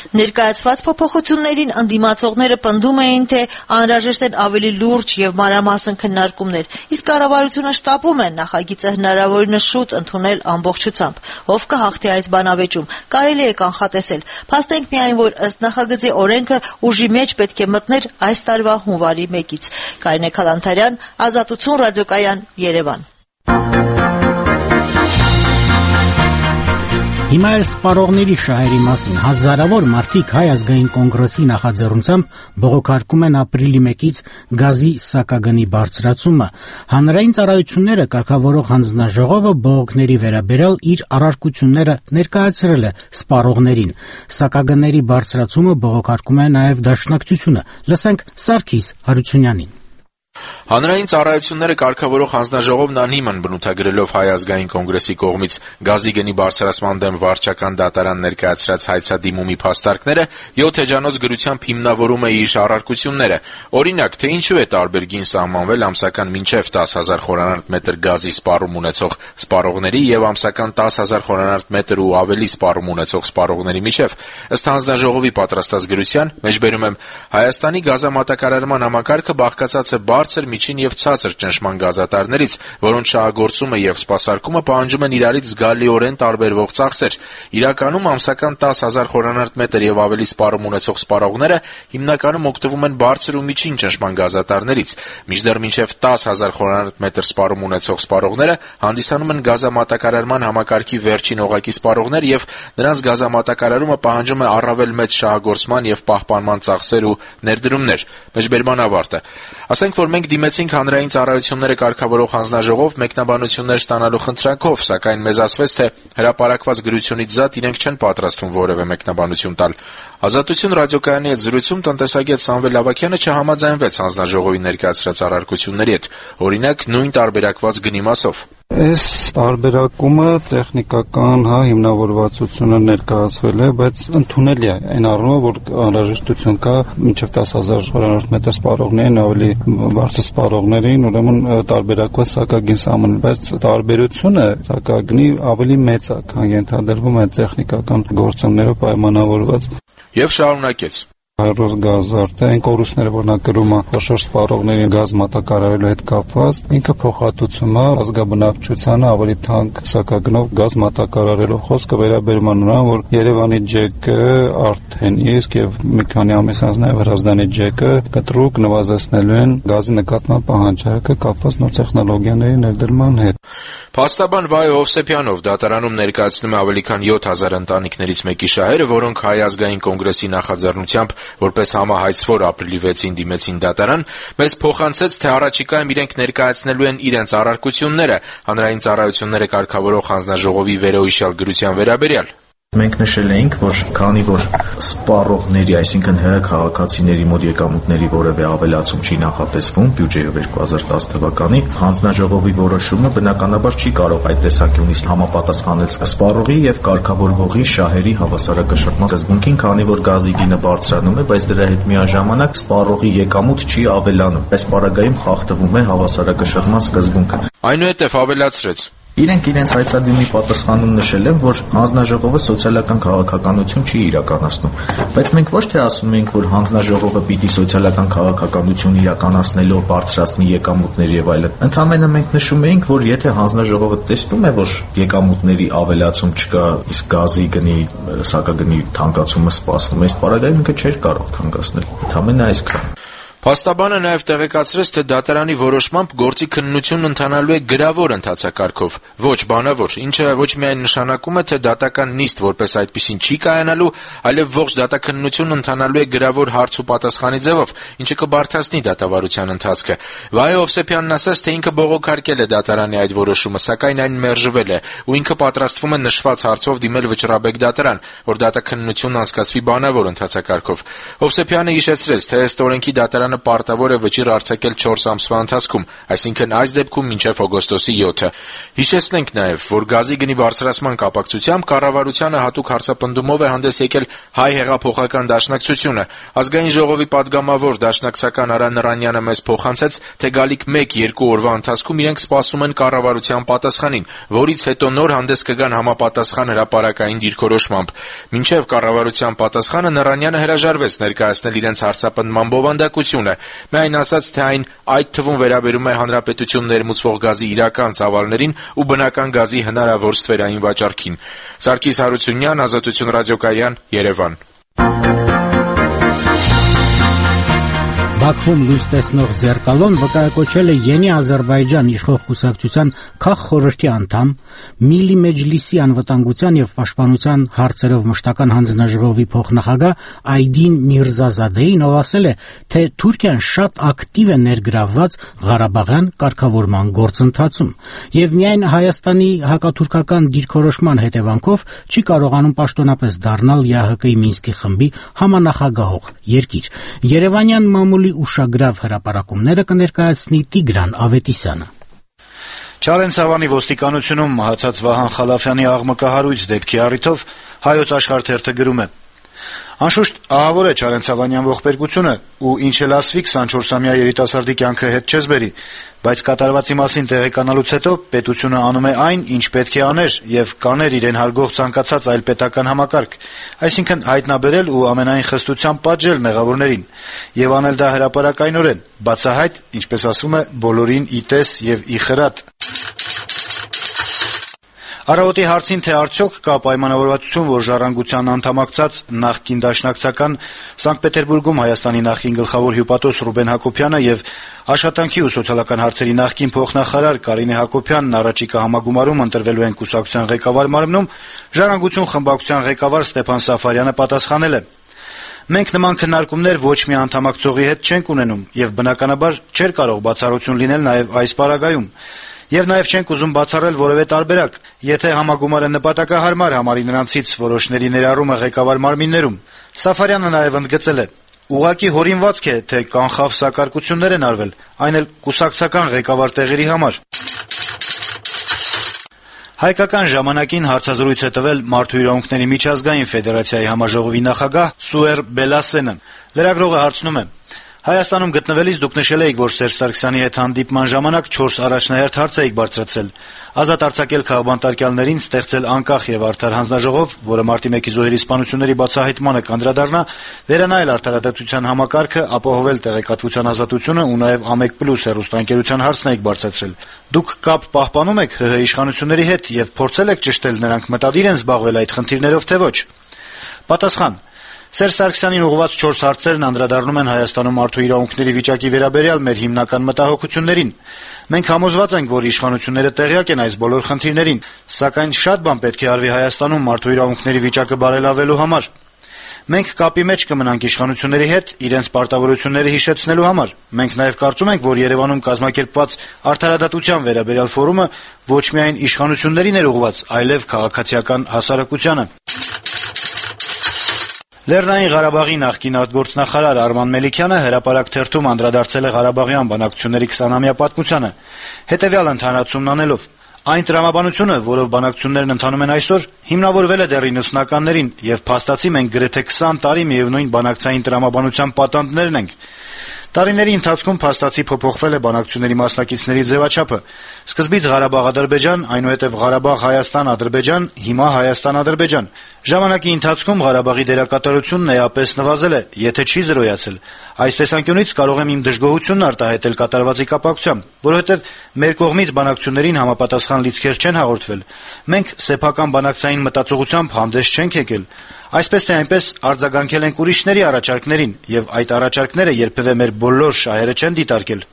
Ներկայացված փոփոխություններին ընդդիմացողները պնդում էին, թե անհրաժեշտ են ավելի լուրջ եւ մանրամասն քննարկումներ, իսկ կառավարությունը շտապում է նախագիծը հնարավորինս շուտ ընդունել ամբողջությամբ։ Ով կհաղթի այս բանավեճում, կարելի է կանխատեսել։ Փաստենք միայն, որ ըստ նախագծի օրենքը ուժի մեջ պետք է մտներ այս տարվա հունվարի մեկից։ Կարինե Քալանթարյան, Ազատություն ռադիոկայան, Երևան։ Հիմա էլ սպառողների շահերի մասին հազարավոր մարդիկ Հայ ազգային կոնգրեսի նախաձեռնությամբ բողոքարկում են ապրիլի մեկից գազի սակագնի բարձրացումը։ Հանրային ծառայությունները կարգավորող հանձնաժողովը բողոքների վերաբերյալ իր առարկությունները ներկայացրել է սպառողներին։ Սակագների բարձրացումը բողոքարկում է նաև Դաշնակցությունը։ Լսենք Սարգիս Հարությունյանին։ Հանրային ծառայությունները կարգավորող հանձնաժողովն անհիմն բնութագրելով Հայ ազգային կոնգրեսի կողմից գազի գնի բարձրացման դեմ վարչական դատարան ներկայացրած հայցադիմումի փաստարկները յոթ էջանոց գրությամբ հիմնավորում է իր առարկությունները։ Օրինակ, թե ինչու է տարբեր գին սահմանվել ամսական մինչև դես հազար խորանարդ մետր գազի սպառում ունեցող սպառողների եւ ամսական դես հազար խորանարդ մետր ու ավելի սպառում ունեցող սպառողների միջև։ Ըստ հանձնաժողովի պատրաստած գրության, մեջբերում եմ, Հայաստանի գազամատակարարման համակարգը բաղկացած է բարձր, միջին եւ ցածր ճնշման գազատարներից, որոնց շահագործումը եւ սպասարկումը պահանջում են իրարից զգալիորեն տարբերվող ծախսեր։ Իրականում ամսական դես հազար խորանարդ մետր եւ ավելի սպառում ունեցող սպառողները հիմնականում օգտվում են բարձր ու միջին ճնշման գազատարներից, մինչդեռ մինչեւ դես հազար խորանարդ մետր սպառում ունեցող սպառողները հանդիսանում են գազամատակարարման համակարգի վերջին օղակի սպառողներ եւ նրանց գազամատակարարումը պահանջում է առավել մեծ շահագործման եւ պահպանման ծախսեր ու ներդրումներ։ Մեջբերման ավարտը։ Ասենք, որ մենք դիմեցինք հանրային ծառայությունները կարգավորող հանձնաժողով մեկնաբանություններ ստանալու խնդրանքով, սակայն մեզ ասվեց, թե հրապարակված գրությունից զատ իրենք չեն պատրաստվում որևէ մեկնաբանություն տալ։ Ազատություն ռադիոկայանի հետ զրույցում տնտեսագետ Սամվել Ավագյանը չհամաձայնվեց հանձնաժողովի ներկայացրած առարկությունների հետ, օրինակ նույն տարբերակված գնի մասով։ Այս տարբերակումը տեխնիկական հա հիմնավորվածությունը ներկայացվել է, բայց ընդունելի է այն առումով, որ անհրաժեշտություն կա մինչև դես հազար խորանարդ մետր սպառողներին, ավելի բարձր սպառողներին, ուրեմն տարբերակված սակագին սահմանել, բայց տարբերությունը սակագնի ավելի մեծ է, քան ենթադրվում է տեխնիկական գործոններով պայմանավորված։ Եվ շարունակեց. Հայրոց գազարտը, այն կորուստները, որ նա կրում է խոշոր սպառողների գազ մատակարարելու հետ կապված, ինքը փոխհատուցում է ազգաբնակչությանը ավելի թանկ սակագնով գազ մատակարարելով։ Խոսքը վերաբերում է նրան, որ Երևանի ջեկը արդեն իսկ եւ մի քանի ամիս անց նաեւ Հրազդանի ջեկը կտրուկ նվազեցնելու են գազի նկատմամբ պահանջարկը կապված նոր տեխնոլոգիաների ներդրման հետ։ Փաստաբան Վայո Հովսեփյանով դատարանում ներկայացնում է ավելի քան յոթ հազար ընտանիքներից մեկի շահերը, որոնք Հայ ազգային կոնգրեսի նախաձեռնությամբ որպես համահայցվոր ապրիլի վեցին դիմեցին դատարան, մեզ փոխանցեց, թե առաջիկայում իրենք ներկայացնելու են իրենց առարկությունները հանրային ծառայությունները կարգավորող հանձնաժողովի վերոհիշյալ գրության վերաբերյալ։ Մենք նշել էինք, որ քանի որ սպառողների, այսինքն ՀՀ քաղաքացիների մոտ եկամուտների որևէ ավելացում չի նախատեսվում բյուջեով երկու հազար դես թվականի, հանձնաժողովի որոշումը բնականաբար չի կարող այդ տեսանկյունից համապատասխանել սպառողի եւ կարգավորվողի շահերի հավասարակշռման սկզբունքին, քանի որ գազի գինը բարձրանում է, բայց դրա հետ միաժամանակ սպառողի եկամուտ չի ավելանում։ Այս պարագայում խախտվում է հավասարակշռման սկզբունքը։ Այնուհետև ավելացրեց. Իրենք իրենց հայցադիմի պատասխանում նշել են, որ հանձնաժողովը սոցիալական քաղաքականություն չի իրականացնում, բայց մենք ոչ թե ասում ենք, որ հանձնաժողովը պիտի սոցիալական քաղաքականություն իրականացնելով բարձրացնի եկամուտներ եւ այլն։ Ընդհանրապես մենք նշում էինք, որ եթե հանձնաժողովը տեսնում է, որ եկամուտների ավելացում չկա, իսկ գազի գնի սակագնի թանկացումը սպասվում է, այս պարագայում ինքը չէր կարող թանկացնել։ Ընդհանրապես այսքան։ Փաստաբանը նաև տեղեկացրեց, թե դատարանի որոշմամբ գործի քննությունն ընթանալու է գրավոր ընթացակարգով, ոչ բանավոր, ինչը ոչ միայն նշանակում է, թե դատական նիստ որպես այդպիսին չի կայանալու, այլև ողջ դատաքննությունն ընթանալու է գրավոր հարց ու պատասխանի ձևով, ինչը կբարդացնի դատավարության ընթացքը։ Վայո Հովսեփյանն ասաց, թե ինքը բողոքարկել է դատարանի այդ որոշումը, սակայն այն մերժվել է, ու ինքը պատրաստվում է նշված հարցով դիմել վճռաբեկ դատարան, որ դատաքննությունն անցկացվի բանավոր ընթացակարգով։ Հովսեփյանը հիշեցրեց, թե ըստ օրենքի դատարան Հայաստանը պարտավոր է վճիռ արձակել չորս ամսվա ընթացքում, այսինքն այս դեպքում մինչև օգոստոսի յոթը։ Հիշեցնենք նաև, որ գազի գնի բարձրացման կապակցությամբ կառավարությանը հատուկ հարցապնդումով է հանդես եկել Հայ հեղափոխական դաշնակցությունը։ Ազգային ժողովի պատգամավոր դաշնակցական Արա Նռանյանը մեզ փոխանցեց, թե գալիք մեկ-երկու օրվա ընթացքում իրենք սպասում են կառավարության պատասխանին, որից հետո նոր հանդես կգան համապատասխան հրապարակային դիրքորոշմամբ։ Մինչև կառավարության պատասխանը Նռանյանը հրաժարվեց ներկայացնել իրենց հարցապնդման բովանդակությունը, միայն ասաց, թե այն այդ թվում վերաբերում է հանրապետություն ներմուծվող գազի իրական ծավալներին ու բնական գազի հնարավոր ստվերային վաճառքին։ Սարգիս Հարությունյան, Ազատություն ռադիոկայան, Երևան։ Բաքվում լույս տեսնող Զերկալոն վկայակոչել է Յենի Ադրբեջան իշխող կուսակցության քաղխորհրդի անդամ, Միլի Մեջլիսի անվտանգության եւ պաշտպանության հարցերով մշտական հանձնաժողովի փոխնախագահ Այդին Միրզազադեին, ով ասել է, թե Թուրքիան շատ ակտիվ է ներգրավված Ղարաբաղյան կարգավորման գործընթացում եւ միայն Հայաստանի հակաթուրքական դիրքորոշման հետևանքով չի կարողանում պաշտոնապես դառնալ ԵԱՀԿ-ի Մինսկի խմբի համանախագահող երկիր։ Երևանյան մամուլի ուշագրավ հրապարակումները կներկայացնի Տիգրան Ավետիսյանը։ Չարենցավանի ոստիկանությունում մահացած Վահան Խալաֆյանի աղմկահարույց դեպքի առիթով Հայոց Աշխարհ թերթը գրում է. Անշուշտ ահավոր է Չարենցավանյան ողբերգությունը, ու ինչ էլ ասվի քսանչորսամյա երիտասարդի կյանքը հետ չես բերի, բայց կատարվածի մասին տեղեկանալուց հետո պետությունը անում է այն, ինչ պետք է աներ եւ կաներ իրեն հարգող ցանկացած այլ պետական համակարգ, այսինքն հայտնաբերել ու ամենայն խստությամբ պատժել մեղավորներին եւ անել դա հրապարակայնորեն, բացահայտ, ինչպես ասվում է, բոլորին ի տես եւ ի խրատ։ Առավոտի հարցին, թե արդյոք կա պայմանավորվածություն, որ ժառանգության անդամակցած նախկին դաշնակցական Սանկտ Պետերբուրգում Հայաստանի նախկին գլխավոր հյուպատոս Ռուբեն Հակոբյանը եւ Աշխատանքի ու սոցիալական հարցերի նախկին փոխնախարար Կարինե Հակոբյանն առաջիկա համագումարում ընտրվելու են կուսակցության ղեկավար մարմնում, Ժառանգություն խմբակցության ղեկավար Ստեփան Սաֆարյանը պատասխանել է. Մենք նման քննարկումներ ոչ մի անդամակցողի հետ չենք ունենում եւ բնականաբար չէր կարող բացառություն լինել նաեւ այս պարագայում։ Եվ նաև չենք ուզում բացառել որևէ տարբերակ, եթե համագումարը նպատակահարմար համարի նրանցից որոշների ներառումը ղեկավար մարմիններում։ Սաֆարյանը նաև ընդգծել է. ուղղակի հորինվածք է, թե կանխավ սակարկություններ են արվել, այն էլ կուսակցական ղեկավար տեղերի համար։ Հայկական ժամանակին հարցազրույց է տվել Մարդու իրավունքների միջազգային ֆեդերացիայի համաժողովի նախագահ Սուեր Բելասենը։ Լրագրողը հարցնում է. Հայաստանում գտնվելիս դուք նշել էիք, որ Սերժ Սարգսյանի հետ հանդիպման ժամանակ չորս առաջնահերթ հարց էիք բարձրացրել. ազատ արձակել քաղբանտարկյալներին, ստեղծել անկախ եւ արդար հանձնաժողով, որը մարտի մեկի զոհերի սպանությունների բացահայտմանը կանդրադառնա, վերանայել արդարադատության համակարգը, ապահովել տեղեկատվության ազատությունը ու նաեւ Ամեկ Պլյուս հեռուստաընկերության հարցն էիք բարձրացրել։ Դուք կապ պահպանում եք ՀՀ իշխանությունների հետ եւ փորձել եք ճշտել նրանք մտադիր են զբաղվել այդ խնդիրներով, թե ոչ։ Պատասխան. Սերժ Սարգսյանին ուղղված չորս հարցերն անդրադառնում են Հայաստանում մարդու իրավունքների վիճակի վերաբերյալ մեր հիմնական մտահոգություններին։ Մենք համոզված ենք, որ իշխանությունները տեղյակ են այս բոլոր խնդիրներին, սակայն շատ բան պետք է արվի Հայաստանում մարդու իրավունքների վիճակը բարելավելու համար։ Մենք կապի մեջ կմնանք իշխանությունների հետ իրենց պարտավորությունները հիշեցնելու համար։ Մենք նաև կարծում ենք, որ Երևանում կազմակերպված արդարադատության վերաբերյալ ֆորումը ոչ միայն իշխանություններին էր ուղղված, այլև քաղաքացիական հասարակությանը։ Լեռնային Ղարաբաղի նախկին արտգործնախարար Արման Մելիքյանը հրապարակ թերթում անդրադարձել է Ղարաբաղյան բանակցությունների քսանամյա պատմությանը, հետևյալ ընդհանրացումն անելով. Այն տրամաբանությունը, որով բանակցություններն ընթանում են այսօր, հիմնավորվել է դեռ իննսունականներին եւ փաստացի մենք գրեթե քսան տարի միևնույն բանակցային տրամաբանության պատանդներն ենք։ Տարիների ընթացքում փաստացի փոփոխվել է բանակցությունների մասնակիցների ձևաչափը։ Սկզբից Ղարաբաղ-Ադրբեջան, այնուհետև Ղարաբաղ-Հայաստան-Ադրբեջան, հիմա Հայաստան-Ադրբեջան։ Ժամանակի ընթացքում Ղարաբաղի դերակատարությունն էապես նվազել է, եթե չի զրոյացել։ Այս տեսանկյունից կարող եմ իմ դժգոհությունն արտահայտել կատարվածի կապակցությամբ, որովհետև մեր կողմից բանակցություններին համապատասխան լիցքեր չեն հաղորդվել։ Մենք սեփական բանակցային մտածողությամբ հանդես չենք եկել։ Այսպես թե այնպես արձագանքել ենք ուրիշների առաջարկներին, եւ այդ առաջարկները երբևէ մեր բոլոր շահերը չեն դիտարկել։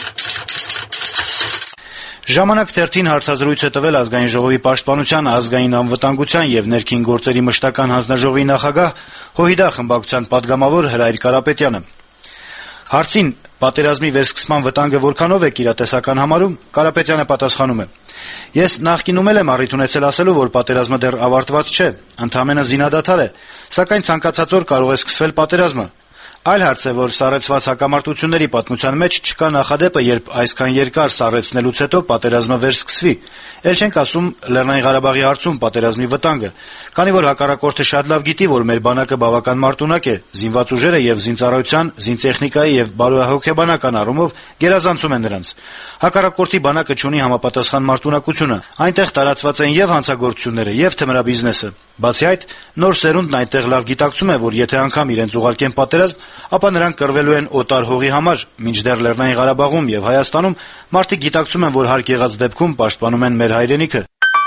Ժամանակ թերթին հարցազրույց է տվել Ազգային ժողովի պաշտպանության, ազգային անվտանգության եւ ներքին գործերի մշտական հանձնաժողովի նախագահ Հոհիդա խմբակցության պատգամավոր Հրայր Կարապետյանը։ Հարցին պատերազմի վերսկսման վտանգը որքանով է իրատեսական համարում, Կարապետյանը պատասխանում է. Ես նախկինում եմ առիթ ունեցել ասելու, որ պատերազմը դեռ ավարտված չէ, ընդամենը զինադադար է, սակայն ցանկացած օր կարող է սկսվել պատերազմը։ Այլ հարց է, որ սառեցված հակամարտությունների պատմության մեջ չկա նախադեպը, երբ այսքան երկար սառեցնելուց հետո պատերազմը վերսկսվի։ Էլ չենք ասում Լեռնային Ղարաբաղի հարցում պատերազմի վտանգը, քանի որ հակառակորդը շատ լավ գիտի, որ մեր բանակը բավական մարտունակ է, զինված ուժերը եւ զինծառայության, զինտեխնիկայի եւ բարոյահոգեբանական առումով գերազանցում են նրանց։ Հակառակորդի բանակը չունի համապատասխան մարտունակությունը, այնտեղ տարածված են եւ հանցագործությունները, եւ թմրաբիզնեսը։ Բացի այդ, նոր սերունդն այնտեղ լավ գիտակցում է, որ եթե անգամ իրենց ուղարկեն պատերազմ, ապա նրանք կռվելու են օտար հողի համար, մինչդեռ Լեռնային Ղարաբաղում եւ Հայաստանում մարդիկ գիտակցում են, որ հարկ եղած դեպքում պաշտպանում են մեր հայրենիքը։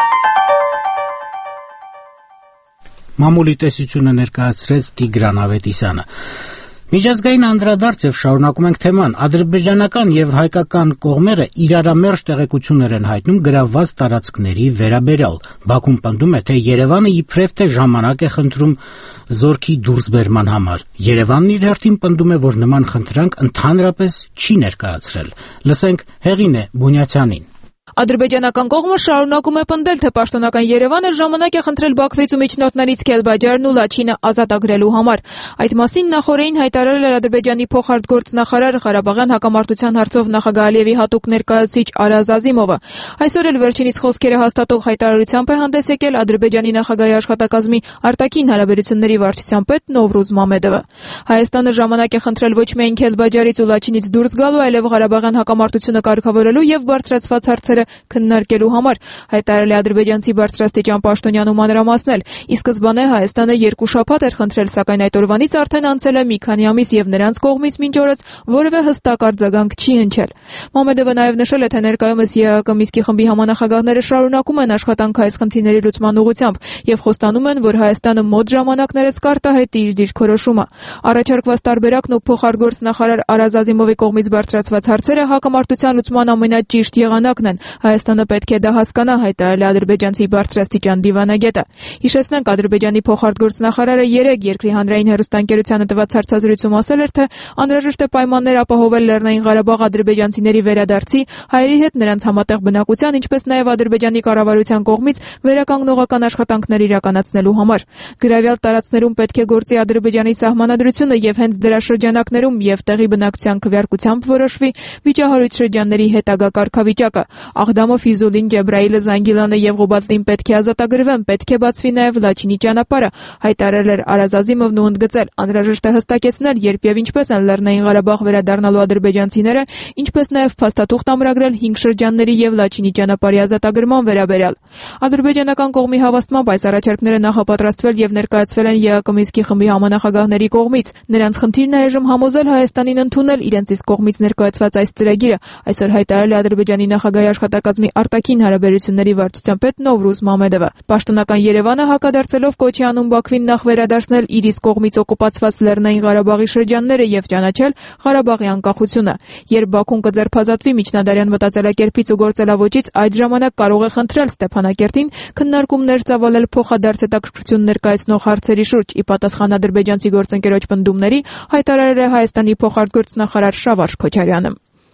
Մամուլի տեսությունը ներկայացրեց Տիգրան Ավետիսյանը։ Միջազգային անդրադարձ եւ շարունակում ենք թեման։ Ադրբեջանական եւ հայկական կողմերը իրարամերժ տեղեկություններ են հայտնում գրավված տարածքների վերաբերյալ։ Բաքուն պնդում է, թե Երևանը իբրև թե ժամանակ է խնդրում զորքի դուրսբերման համար։ Երևանն իր հերթին պնդում է, որ նման խնդրանք ընդհանրապես չի ներկայացրել։ Լսենք Հեղինե Բունյացյանին։ Ադրբեջանական կողմը շարունակում է պնդել, թե պաշտոնական Երևանը ժամանակ է խնդրել Բաքվից ու միջնորդներից Քելբաջարն ու Լաչինը ազատագրելու համար։ Այդ մասին նախորդին հայտարարել էր Ադրբեջանի փոխարտգործնախարար Ղարաբաղյան հակամարտության հարցով նախագահ Ալիևի հատուկ ներկայացուցիչ Արազ Ազիմովը։ Այսօր էլ վերջինիս խոսքերը հաստատող հայտարարությամբ է հանդես եկել Ադրբեջանի նախագահի աշխատակազմի արտաքին հարաբերությունների վարչության պետ Նովրուզ Մամեդովը։ Հայաստանը ժամանակ է խնդրել ոչ միայն Քելբաջարից ու Լաչինից դուրս գալու, այլև Ղարաբաղյան հակամարտությունը կարգավորելու եւ բարձրացված հարցերը քննարկելու համար, հայտարարել է ադրբեջանցի բարձրաստիճան պաշտոնյան ու մանրամասնել։ Ի սկզբանե Հայաստանը երկու շաբաթ էր խնդրել, սակայն այդ օրվանից արդեն անցել է մի քանի ամիս եւ նրանց կողմից մինչ օրս որևէ հստակ արձագանք չի հնչել։ Մամեդովը նաեւ նշել է, թե ներկայումս ԵԱՀԿ Մինսկի խմբի համանախագահները շարունակում են աշխատանք այս խնդիրների լուծման ուղղությամբ եւ խոստանում են, որ Հայաստանը մոտ ժամանակներս կարտահայտի իր դիրքորոշումը։ Առաջարկված տարբերակն ու փոխարտգործնախարար Արազ Ազիմովի կողմից բարձրացված հարցերը հակամարտության լուծման ամենաճիշտ եղանակն են։ Հայաստանը պետք է դա հասկանա, հայտարարել է ադրբեջանցի բարձրաստիճան դիվանագետը։ Հիշեցնենք, Ադրբեջանի փոխարտգործնախարարը երեկ երկրի հանրային հեռուստաընկերությանը տված հարցազրույցում ասել էր, թե անհրաժեշտ է պայմաններ ապահովել Լեռնային Ղարաբաղ ադրբեջանցիների վերադարձի, հայերի հետ նրանց համատեղ բնակության, ինչպես նաև Ադրբեջանի կառավարության կողմից վերականգնողական աշխատանքներ իրականացնելու համար։ Գրավյալ տարածքներում պետք է գործի Ադրբեջանի սահմանադրությունը եւ հենց դրա շրջանակներում եւ տեղի բնակչության քվեարկությամբ որոշվի վիճահարույց շրջանների հետագա կարգավիճակը։ Աղդամը, Ֆիզուլին, Ջեբրայիլը, Զանգիլանը եւ Ղուբատլին պետք է ազատագրվեն, պետք է բացվի նաեւ Լաչինի ճանապարհը, հայտարարել էր Արազ Ազիմովն ու ընդգծել, անհրաժեշտ է հստակեցնել, երբ եւ ինչպես են Լեռնային Ղարաբաղ վերադառնալու ադրբեջանցիները, ինչպես նաեւ փաստաթուղթ ամրագրել հինգ շրջանների եւ Լաչինի ճանապարհի ազատագրման վերաբերյալ։ Ադրբեջանական կողմի հավաստմամբ այս առաջարկները նախապատրաստվել եւ ներկայացվել են ԵԱՀԿ Մինսկի խմբի համանախագահների կողմից։ Նրանց խնդիրն է այժմ համոզել Հայաստանին ընդունել իրենց իսկ կողմից ներկայացված այս ծրագիրը, այսօր հայտարարել է Ադրբեջանի նախագահի աշխատակազմի արտաքին հարաբերությունների վարչության պետ Նովրուզ Մամեդովը։ Պաշտոնական Երևանը հակադարձելով կոչի անում Բաքվին նախ վերադարձնել իր իսկ կողմից օկուպացված Լեռնային Ղարաբաղի շրջանները եւ ճանաչել Ղարաբաղի անկախությունը։ Երբ Բաքուն կձերբազատվի միջնադարյան մտածելակերպից ու գործելավոճից, այդ ժամանակ կարող է խնդրել Ստեփանակերտին քննարկումներ ծավալել փոխադարձ հետաքրքրություն ներկայացնող հարցերի շուրջ։ Ի պատասխան ադրբեջանցի գործընկերոջ պնդումների, հայտարարել է Հայաստանի փոխարտգործնախարար Շավարժ Քոչարյանը։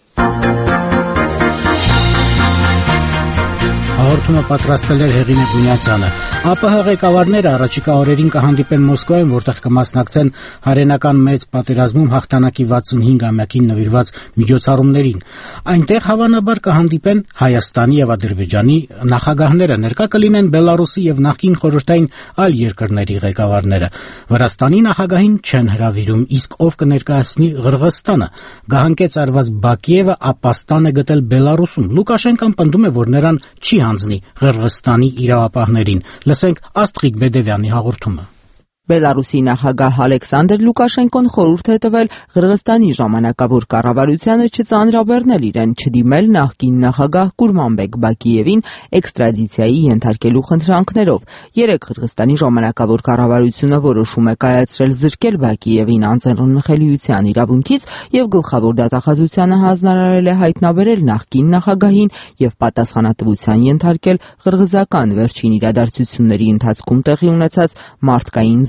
Հաղորդումը պատրաստել էր Հեղինե Բունյացյանը։ ԱՊՀ ղեկավարները առաջիկա օրերին կհանդիպեն Մոսկվայում, որտեղ կմասնակցեն հայրենական մեծ պատերազմում հաղթանակի վաթսունհինգամյակին նվիրված միջոցառումներին։ Այնտեղ հավանաբար կհանդիպեն Հայաստանի եւ Ադրբեջանի նախագահները, ներկա կլինեն Բելարուսի եւ նախկին խորհրդային այլ երկրների ղեկավարները։ Վրաստանի նախագահին չեն հրավիրում, իսկ ով կներկայացնի Ղրղստանը։ Գահանկեց արված Բաքիևը ապաստան է գտել Բելարուսում։ Լուկաշենկոն պնդում է, որ նրան չի հանձնի Ղրղստանի իրավապահներին։ Լսենք Աստղիկ Բեդևյանի հաղորդումը։ Բելարուսի նախագահ Ալեքսանդր Լուկաշենկոն խորհուրդ է տվել Ղրղստանի ժամանակավոր կառավարությանը չծանրաբեռնել իրեն, չդիմել նախկին նախագահ Կուրմանբեկ Բակիևին էքստրադիցիայի ենթարկելու խնդրանքներով։ Երեկ Ղրղստանի ժամանակավոր կառավարությունը որոշում է կայացրել զրկել Բակիևին անձեռնմխելիության իրավունքից եւ գլխավոր դատախազությանը հանձնարարել է հայտնաբերել նախկին նախագահին եւ պատասխանատվության ենթարկել ղրղզական վերջին իրադարձությունների ընթացքում տեղի ունեցած մարդկային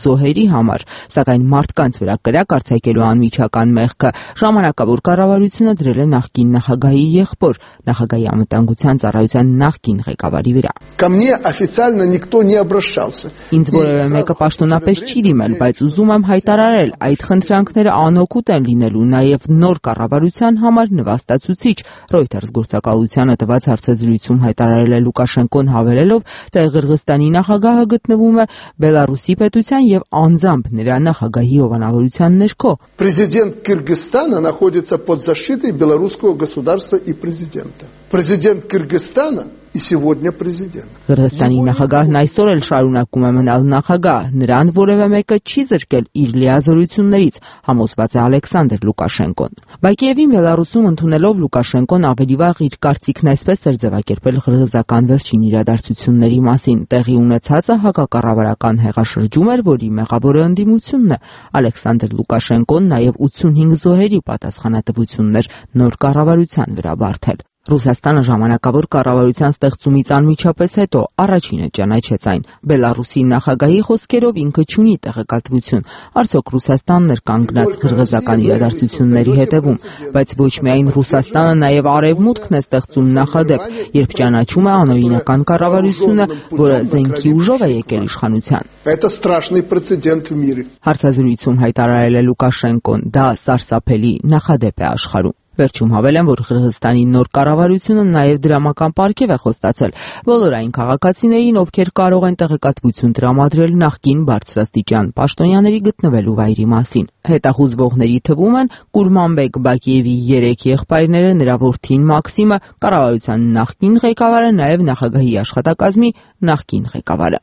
զոհերի համար, սակայն մարդկանց վրա կրակ արձակելու անմիջական մեղքը ժամանակավոր կառավարությունը դրել է նախկին նախագահի եղբոր, նախագահի անվտանգության ծառայության նախկին ղեկավարի վրա։ Ко мне официально никто не обращался. Ինձ որևէ մեկը պաշտոնապես չի դիմել, բայց ուզում եմ հայտարարել, այդ խնդրանքները անօգուտ են լինելու նաև նոր կառավարության համար նվաստացուցիչ, Reuters գործակալությանը տված հարցազրույցում հայտարարել է Լուկաշենկոն, հավելելով, թե Ղրղստանի նախագահը գտնվում է Բելարուսի պետության եւ անձամբ նրա նախագահի հովանավորության ներքո։ Президент Кыргызстана находится под защитой белорусского государства и президента. Президент Кыргызстана и сегодня президент. Ղրղստանի նախագահն այսօր էլ շարունակում է մնալ նախագահ, նրան որևէ մեկը չի զրկել իր լիազորություններից, համոզված է Ալեքսանդր Լուկաշենկոն։ Բաքիևին Բելարուսում ընդունելով Լուկաշենկոն ավելի վաղ իր կարծիքն այսպես էր ձևակերպել ղրղզական վերջին իրադարձությունների մասին։ Տեղի ունեցածը հակակառավարական հեղաշրջում էր, որի մեղավորը ընդդիմությունն է։ Ալեքսանդր Լուկաշենկոն նաև ութսունհինգ զոհերի պատասխանատվություններ նոր կառավարության վրա բարթել։ Ռուսաստանը ժամանակավոր կառավարության ստեղծումից անմիջապես հետո առաջինը ճանաչեց այն։ Բելարուսի նախագահի խոսքերով ինքը չունի տեղեկատվություն, արդյոք Ռուսաստանն էր կանգնած ղրղզական իրադարձությունների հետևում, բայց ոչ միայն Ռուսաստանը, նաև Արևմուտքն է ստեղծում նախադեպ, երբ ճանաչում է անօրինական կառավարությունը, որը զենքի ուժով է եկել իշխանության։ Это страшный прецедент в мире. Հարցազրույցում հայտարարել է Լուկաշենկոն, դա սարսափելի նախադեպ է աշխարհում։ Վերջում հավելեմ, որ Ղրղստանի նոր կառավարությունը նաև դրամական պարգև է խոստացել բոլոր այն քաղաքացիներին, ովքեր կարող են տեղեկատվություն տրամադրել նախկին բարձրաստիճան պաշտոնյաների գտնվելու վայրի մասին։ Հետախուզվողների թվում են Կուրմանբեկ Բաքիևի երեք եղբայրները, նրա որդին Մաքսիմը, կառավարության նախկին ղեկավարը, նաև նախագահի աշխատակազմի նախկին ղեկավարը։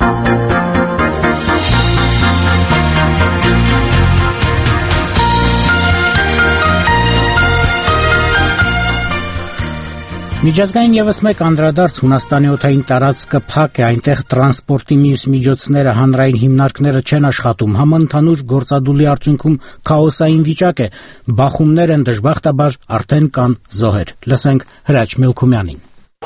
Միջազգային եւս մեկ անդրադարձ Հունաստանի օդային տարածքը փակ է, այնտեղ տրանսպորտի մյուս միջոցները, հանրային հիմնարկները չեն աշխատում, համընդհանուր գործադուլի արդյունքում քաոսային վիճակ է, բախումներ են, դժբախտաբար արդեն կան զոհեր։ Լսենք Հրաչ Մելքումյանին։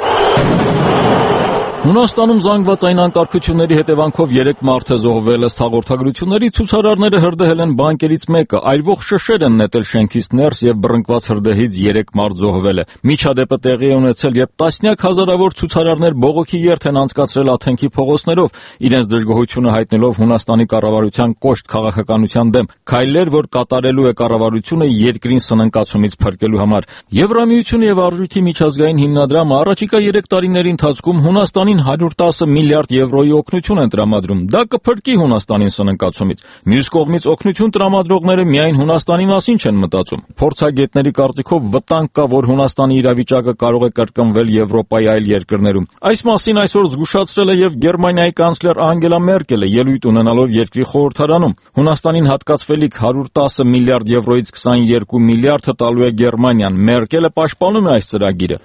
Հունաստանում զանգվածային անկարգությունների հետևանքով երեք մարդ է զոհվել, ըստ հաղորդագրությունների ցուցարարները հրդեհել են բանկերից մեկը, այրվող շշեր են նետել շենքից ներս եւ բռնկված հրդեհից երեք մարդ զոհվել է։ Միջադեպը տեղի է ունեցել, երբ տասնյակ հազարավոր ցուցարարներ բողոքի երթ են անցկացրել Աթենքի փողոցներով, իրենց դժգոհությունը հայտնելով Հունաստանի կառավարության կոշտ քաղաքականության դեմ, քայլեր, որ կատարելու է կառավարությունը երկրին սննկացումից փրկելու համար։ Եվրամիությունը եւ Արժույթի միջազգային հիմնադրամը առաջիկա երեք տարիների ընթացքում Հունաստանի հարյուր տասը միլիարդ եվրոյի օգնություն են տրամադրում, դա կփրկի Հունաստանին սննկացումից։ Մյուս կողմից օգնություն տրամադրողները միայն Հունաստանի մասին չեն մտածում։ Փորձագետների կարծիքով վտանգ կա, որ Հունաստանի իրավիճակը կարող է կրկնվել Եվրոպայի այլ երկրներում։ Այս մասին այսօր զգուշացրել է եւ Գերմանիայի կանցլեր Անգելա Մերկելը, ելույթ ունենալով երկրի խորհրդարանում։ Հունաստանին հատկացվելիք հարյուր տասը միլիարդ եվրոյից քսաներկու միլիարդը տալու է Գերմանիան։ Մերկելը պաշտպանում է այս ծրագիրը։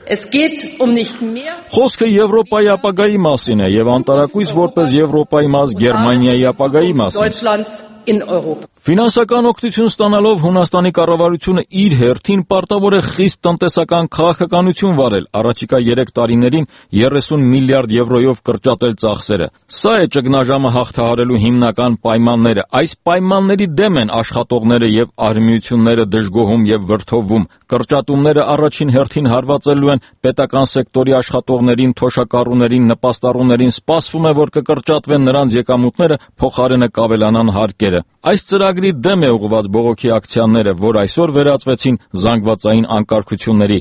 Խոսքը Եվրոպայի ապագայի մասին է եւ անտարակույս որպես Եվրոպայի մաս Գերմանիայի ապագայի մասին։ Ֆինանսական օգնություն ստանալով Հունաստանի կառավարությունը իր հերթին պարտավոր է խիստ տնտեսական քաղաքականություն վարել, առաջիկա երեք տարիներին երեսուն միլիարդ եվրոյով կրճատել ծախսերը։ Սա է ճգնաժամը հաղթահարելու հիմնական պայմանները։ Այս պայմանների դեմ են աշխատողները եւ արհմիությունները դժգոհում եւ վրդովում։ Կրճատումները առաջին հերթին հարվածելու են պետական սեկտորի աշխատողներին, թոշակառուներին, նպաստառուներին, սպասվում է, որ կկրճատվեն նրանց եկամուտները, փոխարենը կավելանան հարկերը։ Այս ծրագրի դեմ է ուղղված բողոքի ակցիաները, որ այսօր վերածվեցին զանգվածային անկարգությունների։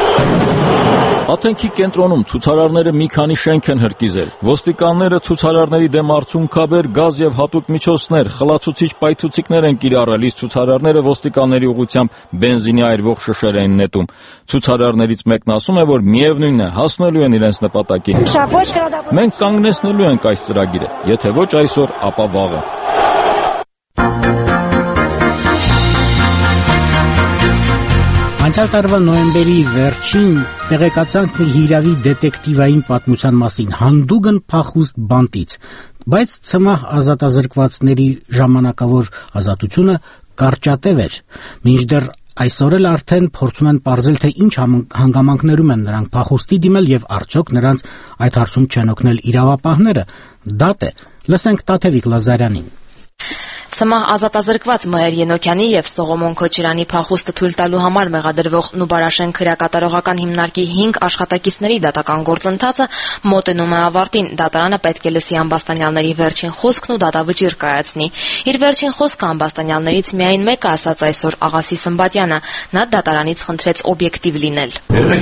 Աթենքի կենտրոնում ցուցարարները մի քանի շենք են հրկիզել։ Ոստիկանները ցուցարարների դեմ արցունքաբեր գազ եւ հատուկ միջոցներ, խլացուցիչ պայթուցիկներ են կիրառել, իսկ ցուցարարները ոստիկանների ուղղությամբ բենզինի այրվող շշեր են նետում։ Ցուցարարներից մեկն ասում է, որ միևնույնն է, հասնելու են իրենց նպատակին։ Մենք կանգնեցնելու ենք այս ծրագիրը, եթե ոչ այսօր, ապա վաղը։ Անցյալ տարվա նոյեմբերի վերջին տեղեկացանք մի հիրավի դետեկտիվային պատմության մասին, հանդուգն փախուստ բանտից, բայց ցմահ ազատազրկվածների ժամանակավոր ազատությունը կարճատև էր, մինչդեռ այսօր էլ արդեն փորձում են պարզել, թե ինչ հանգամանքներում են նրանք փախուստի դիմել եւ արդյոք նրանց այդ հարցում չեն օգնել իրավապահները։ Դատ է, լսենք Տաթևիկ Լազարյանին։ Ցմահ ազատազրկված Մհեր Ենոքյանի եւ Սողոմոն Քոչարյանի փախուստը թույլ տալու համար մեղադրվող Նուբարաշեն քրեակատարողական հիմնարկի հինգ աշխատակիցների դատական գործընթացը մոտենում է ավարտին։ Դատարանը պետք է լսի Ամբաստանյանների վերջին խոսքն ու դատավճիռ կայացնի։ Իր վերջին խոսքը Ամբաստանյաններից միայն մեկը ասաց այսօր Աղասի Սմբատյանը։ Նա դատարանից խնդրեց օբյեկտիվ լինել։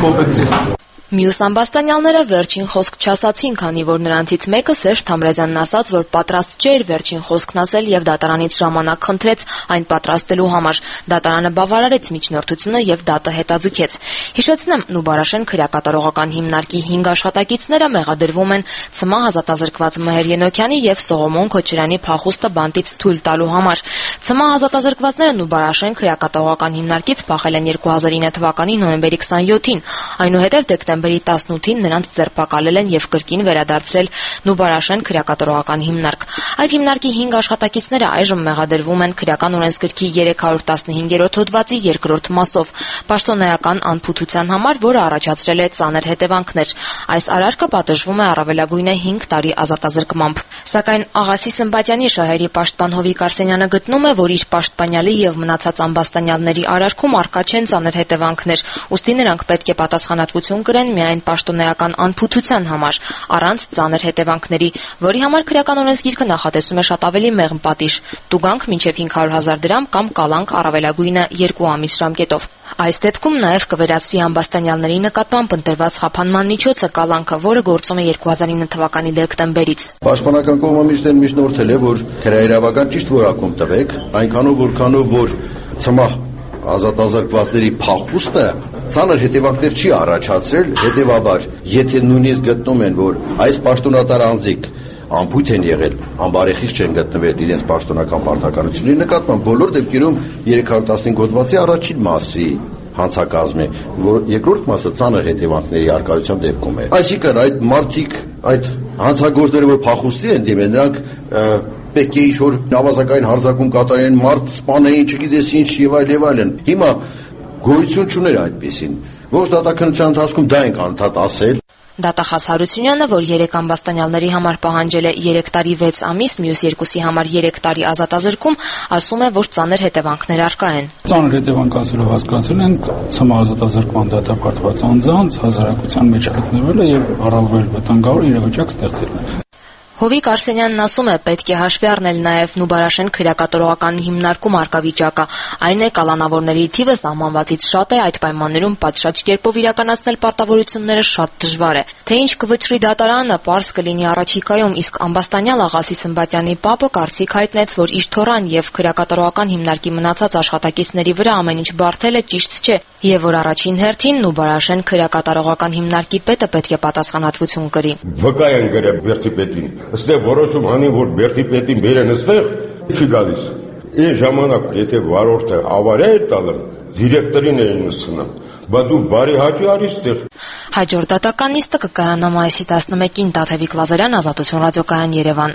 Մյուս ամբաստանյալները վերջին խոսք չասացին, քանի որ նրանցից մեկը Սերժ Թամրազյանն ասաց, որ պատրաստ չէր վերջին խոսքն ասել եւ դատարանից ժամանակ խնդրեց այն պատրաստելու համար։ Դատարանը բավարարեց միջնորդությունը եւ դատը հետաձգեց։ Հիշեցնեմ, Նուբարաշեն քրեակատարողական հիմնարկի հինգ աշխատակիցները մեղադրվում են ցմահ ազատազրկված Մհեր Ենոքյանի եւ Սողոմոն Քոչարյանի փախուստը բանտից թույլ տալու համար։ Ցմահ ազատազրկվածները Նուբարաշեն քրեակատարողական հիմնարկից փախել են երկու հազար ինը թվականի նոյեմբերի քսանյոթին, այնուհետև դեկտեմբերի տասնութին նրանց ձերբակալել են եւ կրկին վերադարձրել Նուբարաշեն քրեակատարողական հիմնարկ։ Այդ հիմնարկի հինգ աշխատակիցները այժմ մեղադրվում են քրեական օրենսգրքի երեք հարյուր տասնհինգերորդ հոդվածի երկրորդ մասով պաշտոնեական անփութության համար, որը առաջացրել է ծանր հետևանքներ։ Այս արարքը պատժվում է առավելագույնը հինգ տարի ազատազրկմամբ։ Սակայն Աղասի Սմբատյանի շահերի պաշտպան Հովիկ Արսենյանը գտնում է, որ իր պաշտպանյալի եւ մնացած ամբաստանյալների արարքում առկա չեն ծանր հետևանքներ, ուստի նրանք պետք է պատասխանատվություն կրեն միայն պաշտոնեական անփութության համար, առանց ծանր հետևանքների, որի համար քրեական օրենսգիրքը նախատեսում է շատ ավելի մեղմ պատիժ՝ տուգանք մինչև հինգ հարյուր հազար դրամ կամ կալանք առավելագույնը երկու ամիս ժամկետով։ Այս դեպքում նաև կվերացվի ամբաստանյալների նկատմամբ ընտրված խափանման միջոցը կալանքը, որը գործում է երկու հազար ինը թվականի դեկտեմբերից։ Պաշտպանական կողմը միշտ միջնորդել է, որ քրեայրավական ճիշտ որակում տվեք, այնքանով որքանով որ ցմահ ազատազրկվածների փախուստը ծանր հետևանքներ չի առաջացրել, հետևաբար, եթե նույնիսկ գտնում են, որ այս պաշտոնատար անձիկ անփույթ են եղել, անբարեխիղճ չեն գտնվել իրենց պաշտոնական պարտականությունների նկատմամբ, բոլոր դեպքերում երեք հարյուր տասնհինգ հոդվածի առաջին մասի հանցակազմի, որ երկրորդ մասը ծանր հետևանքների արկայության դեպքում է։ Այսինքն այդ մարդիկ, այդ հանցագործները, որ փախուստի են դիմել, նրանք պետք է ինչ-որ նավազակային հարձակում կատարեն, մարդ սպանեին, չգիտես ինչ եւ այլ եւ այլն։ Հիմա գոյություն չուներ այդպեսին։ Ոչ դատաքննության ընթացքում դա ենք անդադ ասել։ Դատախազ Հարությունյանը, որ երեք ամբաստանյալների համար պահանջել է երեք տարի վեց ամիս, մյուս երկուսի համար երեք տարի ազատազրկում, ասում է, որ ծանր հետևանքներ առկա են։ Ծանր հետևանք ասելով հասկացել են ցմահ ազատազրկման դատապարտված անձանց հասարակության մեջ հայտնվելը եւ առավել վտանգավոր իրավիճակ ստեղծելը։ Հովիկ Արսենյանն ասում է, պետք է հաշվի առնել նաև Նուբարաշեն քրեակատարողական հիմնարկում առկա վիճակը։ Այն է, կալանավորների թիվը սահմանվածից շատ է, այդ պայմաններում պատշաճ կերպով իրականացնել պարտավորությունները շատ դժվար է։ Թե ինչ կվճռի դատարանը, պարզ կլինի առաջիկայում, իսկ ամբաստանյալ Աղասի Սմբատյանի պապը կարծիք հայտնեց, որ իր թոռան եւ քրեակատարողական հիմնարկի մնացած աշխատակիցների վրա ամեն ինչ բարդել է ճիշտ չէ, եւ որ առաջին հերթին Նուբարաշեն քրեակատարողական հիմնարկի պետը պետք է պատասխանատվություն կրի։ Վկա են գրել Բերդի պետին։ Այստեղ որոշում հանին, որ Բերդի պետին բերեն այստեղ, չի գալիս։ Այն ժամանակ, եթե վարորդը ավարիա էր տալն, դիրեկտորին էին նստնում, բա դու բարի հաճի արի այստեղ։ Հաջորդ դատական նիստը կկայանա մայիսի տասնմեկին, Տաթևիկ Լազարյան, Ազատություն ռադիոկայան, Երևան։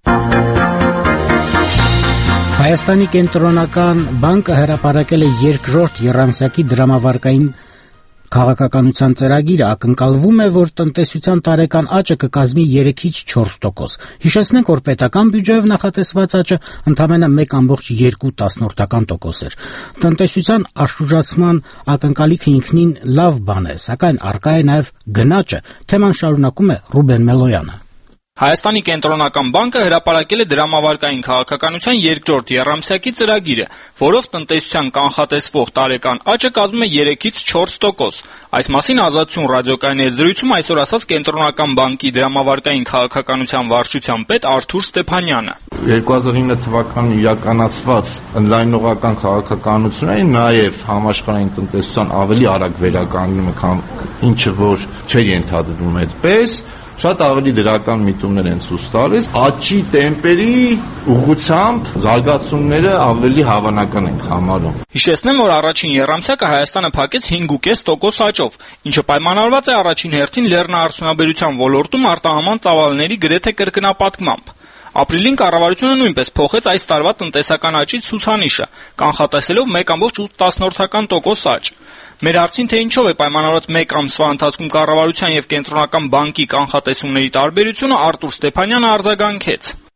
Հայաստանի կենտրոնական բանկը հրապարակել է երկրորդ եռամսյակի դրամավարկային քաղաքականության ծրագիրը, ակնկալվում է, որ տնտեսության տարեկան աճը կկազմի երեքից չորս տոկոս։ Հիշեցնենք, որ պետական բյուջեով նախատեսված աճը ընդամենը մեկ ամբողջ երկու տոկոս էր։ Տնտեսության աշխուժացման ակնկալիքը ինքնին լավ բան է, սակայն առկա է նաև գնաճը։ Թեման շարունակում է Ռուբեն Մելոյանը։ Հայաստանի կենտրոնական բանկը հրապարակել է դրամավարկային քաղաքականության երկրորդ եռամսյակի ծրագիրը, որով տնտեսության կանխատեսվող տարեկան աճը կազմում է երեքից չորս տոկոս։ Այս մասին Ազատություն ռադիոկայանի հետ զրույցում այսօր ասաց կենտրոնական բանկի դրամավարկային քաղաքականության վարչության պետ Արթուր Ստեփանյանը։ երկու հազար ինը թվականին իրականացված ընդլայնողական քաղաքականությունը նաև համաշխարհային տնտեսության ավելի արագ վերականգնում է, քան ինչը որ չէր ենթադրվում այդպես, շատ ավելի դրական միտումներ են ցույց տալիս, աճի տեմպերի ուղղությամբ զարգացումները ավելի հավանական են համարում։ Հիշեցնեմ, որ առաջին եռամսյակը Հայաստանը փակեց հինգ կես տոկոս աճով, ինչը պայմանավորված է առաջին հերթին լեռնաարդյունաբերության ոլորտում արտահանման ծավալների գրեթե կրկնապատկմամբ։ Ապրիլին կառավարությունը նույնպես փոխեց այս տարվա տնտեսական աճի ցուցանիշը, կանխատեսելով մեկ ամբողջ ութ տոկոս աճ։ Մեր հարցին, թե ինչով է պայմանավորված մեկ ամսվա ընթացքում կառավարության եւ կենտրոնական բանկի կանխատեսումների տարբերությունը, Արտուր Ստեփանյանը արձագանքեց։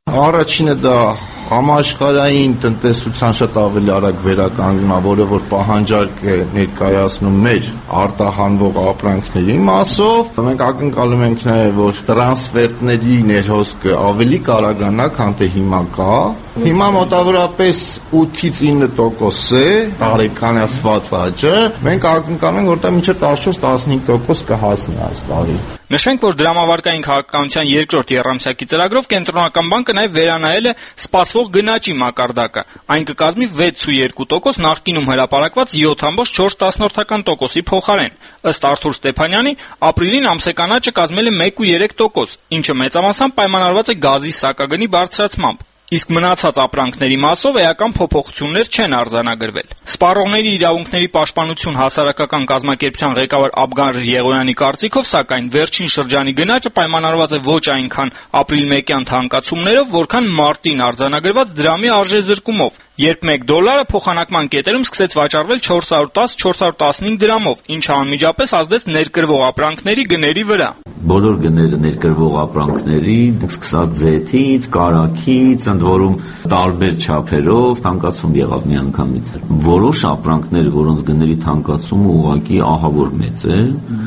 Առաջինը դա համաշխարհային տնտեսության շատ ավելի արագ վերականգնումա, որը որ պահանջարկ է ներկայացնում մեր արտահանվող ապրանքների մասով։ Մենք ակնկալում ենք նաև, որ տրանսֆերտների ներհոսքը ավելի կարագանա, քան թե հիմա կա։ Հիմա մոտավորապես ութից ինը տոկոս է տարեկանացված աճը։ Մենք ակնկալում ենք, որ դա մինչև տասնչորս տասնհինգ տոկոս կհասնի այս տարի։ Նշենք, որ դրամավարկային քաղաքականության երկրորդ եռամսյակի ծրագրով կենտրոնական բանկը նաև վերանայել է սպասվող գնաճի մակարդակը։ Այն կկազմի վեցուերկու տոկոս նախկինում հրապարակված յոթ կόμμα չորս տոկոսի փոխարեն։ Ըստ Արթուր Ստեփանյանի, ապրիլին ամսական աճը կազմել է մեկ կόμμα երեք տոկոս, ինչը մեծամասամբ պայմանավորված է գազի սակագնի բարձրացմամբ։ Իսկ մնացած ապրանքների մասով էական փոփոխություններ չեն արձանագրվել։ Սպառողների իրավունքների պաշտպանություն հասարակական կազմակերպության ղեկավար Աբգար Եղոյանի կարծիքով, սակայն վերջին շրջանի գնաճը պայմանավորված է ոչ այնքան ապրիլ-մեկյան թանկացումներով, որքան մարտին արձանագրված դրամի արժեզրկումով, երբ մեկ դոլարը փոխանակման կետերում սկսեց վաճառվել չորս հարյուր տաս չորս հարյուր տասնհինգ դրամով, ինչը անմիջապես ազդեց ներկրվող ապրանքների գների վրա։ Բոլոր գները ներկրվող ապրանքների, սկսած ձեթից, կարագից, ընդ որում տարբեր չափերով թանկացում եղավ միանգամից։ Որոշ ապրանքներ, որոնց գների թանկացումը ուղղակի ահավոր մեծ է,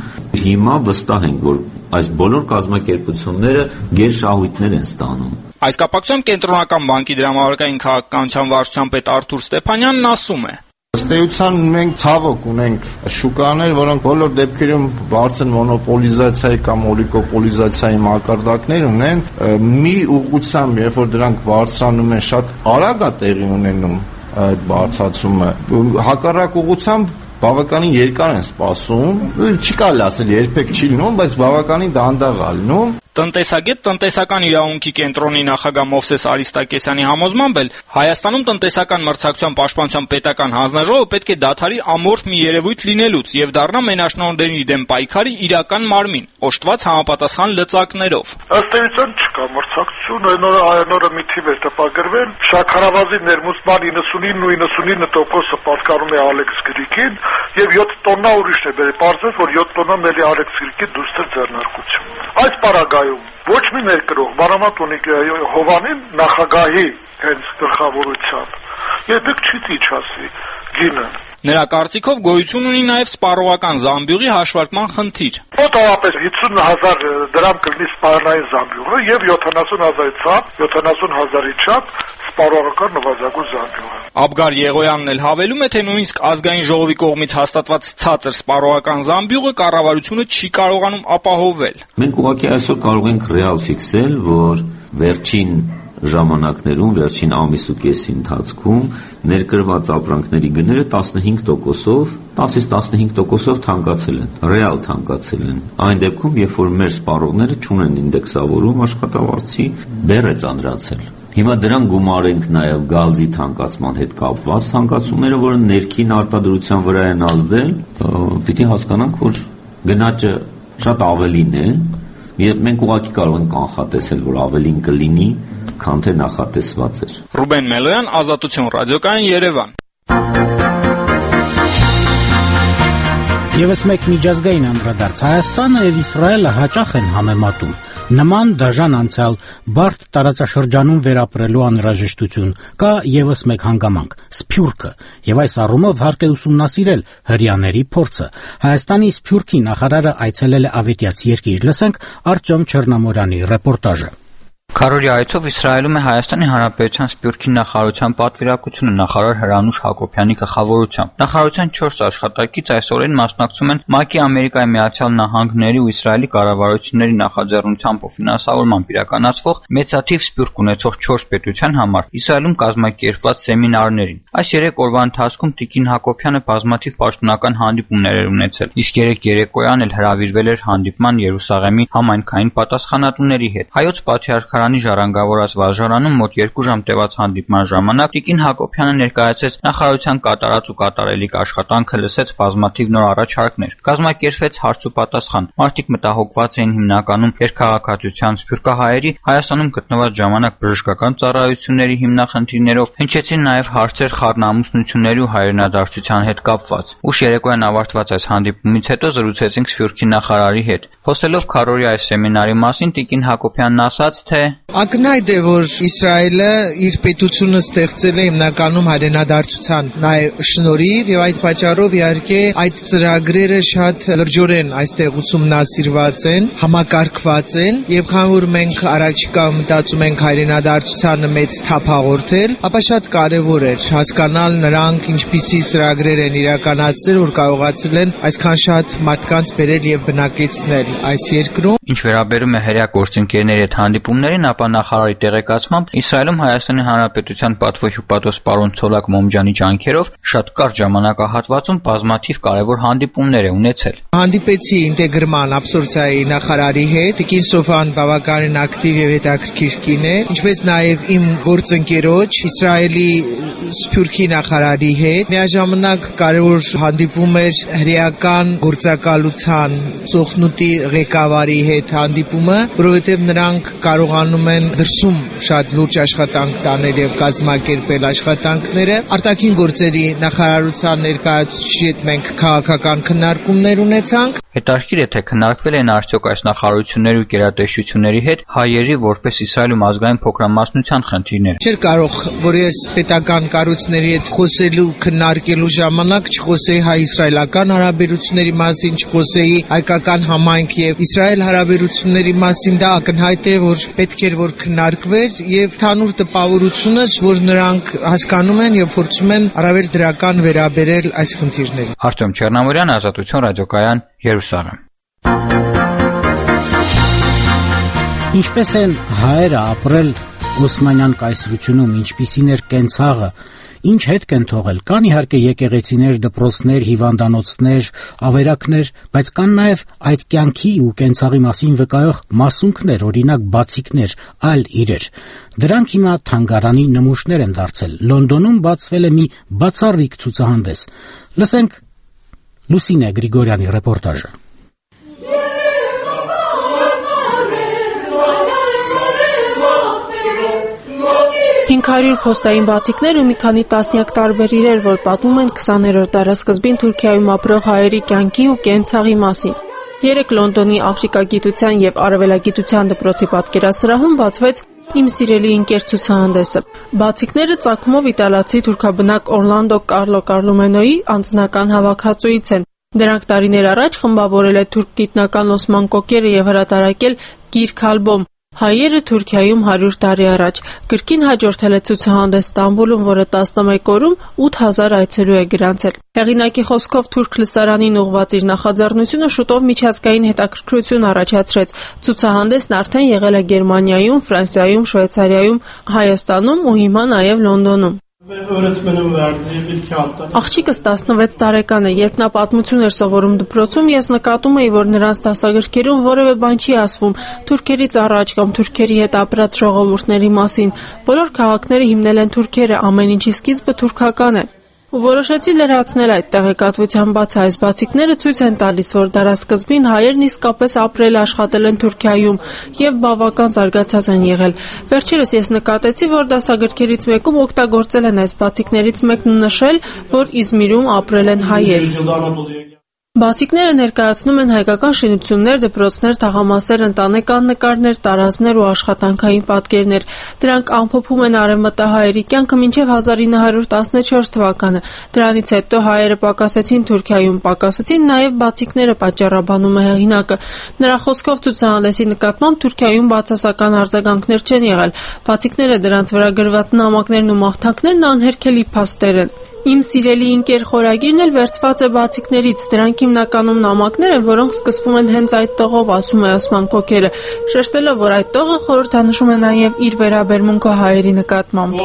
հիմա վստահ ենք, որ այս բոլոր կազմակերպությունները գերշահույթներ են ստանում։ Այս կապակցությամբ Կենտրոնական բանկի դրամավարկային քաղաքականության վարչության պետ Արթուր Ստեփանյանն ասում է. Ըստ էության մենք ցավոք ունենք շուկաներ, որոնք բոլոր դեպքերում բարձր մոնոպոլիզացիայի կամ օլիգոպոլիզացիայի մակարդակներ ունեն, մի ուղղությամբ, երբ որ դրանք բարձրանում են, շատ արագ է տեղի ունենում այդ բարձրացումը, հակառակ ուղղությամբ բավականին երկար են սպասում, չի կարելի ասել երբեք չի լինում, բայց բավականին դանդաղ է լինում։ Տնտեսագետ տնտեսական իրավունքի կենտրոնի նախագահ Մովսես Արիստակեսյանի համոզմամբ էլ Հայաստանում տնտեսական մրցակցության պաշտպանության պետական հանձնաժողովը պետք է դադարի ամորֆ մի երևույթ լինելուց եւ դառնա մենաշնորհների դեմ պայքարի իրական մարմին, օժտված համապատասխան լծակներով։ Ըստ էության չկա մրցակցություն, այն օրը այն օրը մի թիվ էր տպագրվել, շաքարավազի ներմուծման իննսունինը ու իննսունինը տոկոսը պատկանում է Ալեքս Գրիգին եւ յոթ տոննա ուրիշն է բերել, պարզվեց, որ յոթ տոննան էլի Ալեքս Գրիգի դուրս էր ձեռնարկություն։ Այս պարագայում ոչ մի ներկրող Մարամատ ունի Հովանին նախագահի հենց գլխավորությամբ երբեք չի իջացի գինը։ Նրա կարծիքով գոյություն ունի նաև սպառողական զամբյուղի հաշվարկման խնդիր։ Մոտավորապես հիսուն հազար դրամ կլինի սպառնային զամբյուղը եւ յոթանասուն հազարի ցապ, յոթանասուն հազարի չափ սպառողական նվազագույն զամբյուղը։ Աբգար Եղոյանն էլ հավելում է, թե նույնիսկ ազգային ժողովի կողմից հաստատված ցածր սպառողական զամբյուղը կառավարությունը չի կարողանում ապահովել։ Մենք ուղղակի այսօր կարող ենք ռեալ ֆիքսել, որ վերջին ժամանակներում, վերջին ամիս ու կեսի ընթացքում ներկրված ապրանքների գները տասնհինգ տոկոսով, տասից տասնհինգ տոկոսով թանկացել են, ռեալ թանկացել են։ Այն դեպքում, երբ որ մեր սպառողները չունեն ինդեքսավորում աշխատավարձի, բեռ է ծանրացել։ Հիմա դրան գումարենք նաև գազի թանկացման հետ կապված թանկացումները, որը ներքին արտադրության վրա են ազդել, պիտի հասկանանք, որ գնաճը շատ ավելին է, եւ մենք ուղղակի կարող ենք կանխատեսել, որ ավելին կլինի, քան թե նախատեսված էր։ Ռուբեն Մելոյան, Ազատություն ռադիոկայան, Երևան։ Եվս մեկ միջազգային անդրադարձ. Հայաստանը եւ Իսրայելը հաճախ են համեմատում նման դաժան անցյալ բարդ տարածաշրջանում վերապրելու անհրաժեշտություն, կա եւս մեկ հանգամանք՝ Սփյուռքը, եւ այս առումով հարկ է ուսումնասիրել հրյաների փորձը։ Հայաստանի Սփյուռքի նախարարը այցելել է ավետյաց երկիր։ Լսենք Արտյոմ Չեռնամորյանի ռեպորտաժը։ Քարորի այցով Իսրայելում է Հայաստանի Հանրապետության Սփյուռքի նախարարության պատվիրակությունը նախարար Հրանուշ Հակոբյանի գլխավորությամբ։ Նախարարության չորս աշխատակից այսօրեն մասնակցում են ՄԱԿ-ի Ամերիկայի Միացյալ Նահանգների ու Իսրայելի կառավարությունների նախաձեռնությամբ ու ֆինանսավորմամբ իրականացվող մեծաթիվ սփյուռք ունեցող չորս պետության համար Իսրայելում կազմակերպված սեմինարներին։ Այս երեք օրվա ընթացքում Տիկին Հակոբյանը բազմաթիվ պաշտոնական հանդիպումներ էր ունեցել, իսկ երեք երեկոյան էլ հրավիրվել էր հանդիպման Երուսաղեմի համայնքային պատասխանատուների հետ։ Հայոց Պատրիարքարանի ժառանգավորած վարժարանում մոտ երկու ժամ տևած հանդիպման ժամանակ Տիկին Հակոբյանը ներկայացրեց նախարարության կատարած ու կատարելիք աշխատանքը, լսեց բազմաթիվ նոր առաջարկներ, կազմակերպվեց հարց ու պատասխան։ Մարդիկ մտահոգված էին հիմնականում երկհաղաքացիության սփյուռքահայերի Հայաստանում գտնված ժամանակ բժշկական ծառայությունների հիմնախնդիրներով, հնչեցին նաև հարցեր խառնամուսնությունների ու հայրենադարձության հետ կապված։ Ուշ երեկոյան ավարտված այս հանդիպումից հետո զրուցեցինք Սփյուռքի նախարարի հետ։ Խոսելով Քարորի այս սեմինարի մասին, Տիկին Հակոբյանն ասաց, թե Ակնհայտ է, որ Իսրայելը իր պետությունը ստեղծել է հիմնականում հայրենադարձության նաև շնորհիվ եւ այդ պատճառով իհարկե այդ ծրագրերը շատ լրջորեն այստեղ ուսումնասիրված են, համակարգված են եւ քանի որ մենք առաջիկա մտածում ենք հայրենադարձությանը մեծ թափ հաղորդել, ապա շատ կարեւոր է հասկանալ նրանք ինչպիսի ծրագրեր են իրականացրել, որ կարողացել են այսքան շատ մարդկանց բերել եւ բնակեցնել այս երկրում։ Ինչ վերաբերում է հերյա գործընկերների հետ հանդիպումներին, ապա նախարարի տեղեկացմամբ Իսրայելում Հայաստանի Հանրապետության պատվոհյուպատոս պարոն Ցոլակ Մոմջանի ջանքերով շատ կարճ ժամանակահատվածում բազմաթիվ կարևոր հանդիպումներ է ունեցել։ Հանդիպեցի ինտեգրման աբսորբցիայի նախարարի հետ, Տիկին Սոֆան բավականին ակտիվ եւ հետաքրքիր կին է, ինչպես նաեւ իմ գործընկերոջ Իսրայելի Սփյուռքի նախարարի հետ։ Միաժամանակ կարևոր հանդիպում էր հրեական գործակալության սոխնուտի ղեկավարի հետ հանդիպումը, որովհետեւ նրանք կարողանում են դրսում շատ լուրջ աշխատանք տանել եւ կազմակերպել աշխատանքները։ Արտաքին գործերի նախարարության ներկայացուցիչի հետ մենք քաղաքական քննարկումներ ունեցանք։ Հետաքրքիր է, թե քննարկվել են արդյոք այս նախարարությունների ու գերատեսչությունների հետ հայերի որպես Իսրայելում ազգային փոքրամասնության խնդիրները։ Չէր կարող, որ ես պետական կառույցների հետ խոսելու, քննարկելու ժամանակ չխոսեի հայ-իսրայելական հարաբերությունների մասին, չխոսեի հայկական համայնք եւ Իսրայել հարաբերությունների մասին։ Դա ակնհայտ է, որ պետք էր որ քննարկվեր եւ թանուր տպավորությունս, որ նրանք հասկանում են եւ փորձում են առավել դրական վերաբերել այս խնդիրներին։ Արտем Չեռնամորյան, Ազատություն ռադիոկայան, Երուսաղեմ։ Ինչպես են հայերը ապրել Օսմանյան կայսրությունում, ինչպիսին էր կենցաղը, ինչ հետք են թողել, կան իհարկե եկեղեցիներ, դպրոցներ, հիվանդանոցներ, ավերակներ, բայց կան նաև այդ կյանքի ու կենցաղի մասին վկայող մասունքներ, օրինակ բացիկներ, այլ իրեր։ Դրանք հիմա թանգարանի նմուշներ են դարձել։ Լոնդոնում բացվել է մի բացառիկ ցուցահանդես։ Լսենք Լուսինե Գրիգորյանի ռեպորտաժը։ հինգ հարյուր փոստային բացիկներ ու մի քանի տասնյակ տարբեր իրեր, որ պատմում են քսաներորդ դարասկզբին Թուրքիայում ապրող հայերի կյանքի ու կենցաղի մասին։ Երեկ Լոնդոնի Աֆրիկագիտության եւ Արևելագիտության դպրոցի պատկերասրահում բացվեց «Իմ սիրելի ընկեր» ցուցահանդեսը։ Բացիկները ծագումով իտալացի թուրքաբնակ Օրլանդո Կարլո Կարլումենոյի անձնական հավաքածուից են։ Դրանք տարիներ առաջ խմբավորել է թուրք գիտնական Օսման Կոկերը եւ հրատարակել գիրք ալբոմ «Հայերը Թուրքիայում հարյուր տարի առաջ»։ Գրքին հաջորդել է ցուցահանդես Ստամբուլում, որը տասնմեկ օրում ութ հազար այցելու է գրանցել։ Հեղինակի խոսքով թուրք լսարանին ուղղված իր նախաձեռնությունը շուտով միջազգային հետաքրքրություն առաջացրեց։ Ցուցահանդեսն արդեն եղել է Գերմանիայում, Ֆրանսիայում, Շվեյցարիայում, Հայաստանում ու հիմա նաև Լոնդոնում։ Աղջիկս տասնվեց տարեկան է, երբ նա պատմություն էր սովորում դպրոցում, ես նկատում էի, որ նրանց դասագրքերում որևէ բան չի ասվում թուրքերից առաջ կամ թուրքերի հետ ապրած ժողովուրդների մասին։ Բոլոր քաղաքները հիմնել են թուրքերը, ամեն ինչի սկիզբը թուրքական է։ Ու որոշեցի լրացնել այդ տեղեկատվության բացը։ Այս բացիկները ցույց են տալիս, որ դարասկզբին հայերն իսկապես ապրել աշխատել են Թուրքիայում եւ բավական զարգացած են եղել։ Վերջերս ես նկատեցի, որ դասագրքերից մեկում օգտագործել են այս բացիկներից մեկն ու նշել, որ Իզմիրում ապրել են հայեր։ Բացիկները ներկայացնում են հայկական շինություններ, դպրոցներ, թաղամասեր, ընտանեկան նկարներ, տարազներ ու աշխատանքային պատկերներ։ Դրանք ամփոփում են արևմտահայերի կյանքը մինչև հազար ինը հարյուր տասնչորս թվականը։ Դրանից հետո հայերը պակասեցին Թուրքիայում, պակասեցին նաև բացիկները, պատճառաբանում է հեղինակը։ Նրա խոսքով ցուցահանդեսի նկատմամբ Թուրքիայում բացասական արձագանքներ չեն եղել։ Բացիկները, դրանց վրա գրված նամակներն ու մաղթանքներն անհերքելի փաստեր են։ Իմ սիրելի ընկեր խորագիրն էլ վերցված է բացիկներից։ Դրանք հիմնականում նամակներ են, որոնք սկսվում են հենց այդ տողով, ասում է Օսման Կոկերը, շեշտելով, որ այդ տողը խորհրդանշում է նաև իր վերաբերմունքը հայերի նկատմամբ։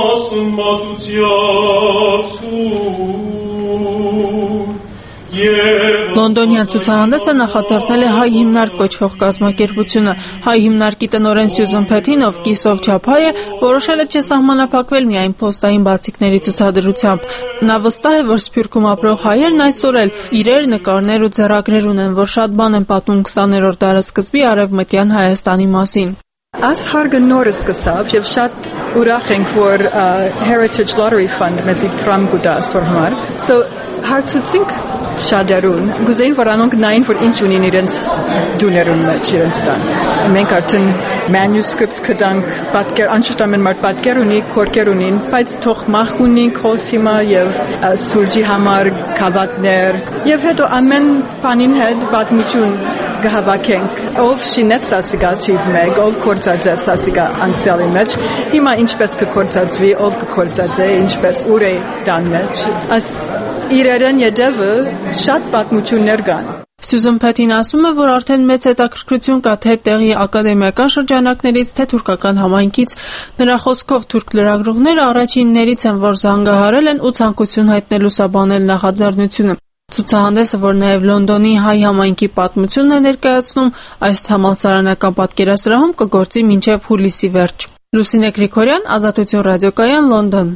Լոնդոնյան ցուցահանդեսը նախաձեռնել է Հայ հիմնարկ կոչվող կազմակերպությունը։ Հայ հիմնարկի տնօրեն Սյուզան Փեթինով կիսով չափայը որոշել է չսահմանափակվել միայն փոստային բացիկների ցուցադրությամբ։ Նա վստահ է, որ Սփյուռքում ապրող հայերն այսօր էլ իրեր, նկարներ ու ձեռագրեր ունեն, որ շատ բան են պատմում քսաներորդ դարասկզբի արևմտյան Հայաստանի մասին։ Այս հարգը նոր սկսավ եւ շատ ուրախ ենք, որ Heritage Lottery Fund մեզ դրամ գուտա սորմար։ So հարցուցինք շատերուն գուզեին որ անոնք նային որ ինչ ունին իրենց դուներուն մեջ իրենց տան մենք արդեն manuscript կդանք պատկեր անշուշտ ամեն մարդ պատկեր ունի քորկեր ունին բայց թող մախ ունի քոսիմա եւ սուրճի համար կավատներ եւ հետո ամեն բանին հետ պատմություն գահավաքենք ով շինեց սասիգա թիվ մեկ ով կորցած է սասիգա անցյալի մեջ հիմա ինչպես կկորցածվի ով կկորցածե ինչպես ուր է դան մեջ as իրերեն յետևը շատ պատմություններ կան Սյուզան Փաթին ասում է, որ արդեն մեծ հետաքրքրություն կա թե տեղի ակադեմիական շրջանակներից, թե թուրքական համայնքից։ Նրա խոսքով թուրք լրագրողները առաջիններից են, որ զանգահարել են ու ցանկություն հայտնել լուսաբանել նախաձեռնությունը։ Ցուցահանդեսը, որ նաև Լոնդոնի հայ համայնքի պատմությունն է ներկայացնում, այս համալսարանական պատկերասրահում կգործի մինչև հուլիսի վերջ։ Լուսինե Գրիգորյան, Ազատություն ռադիոկայան, Լոնդոն։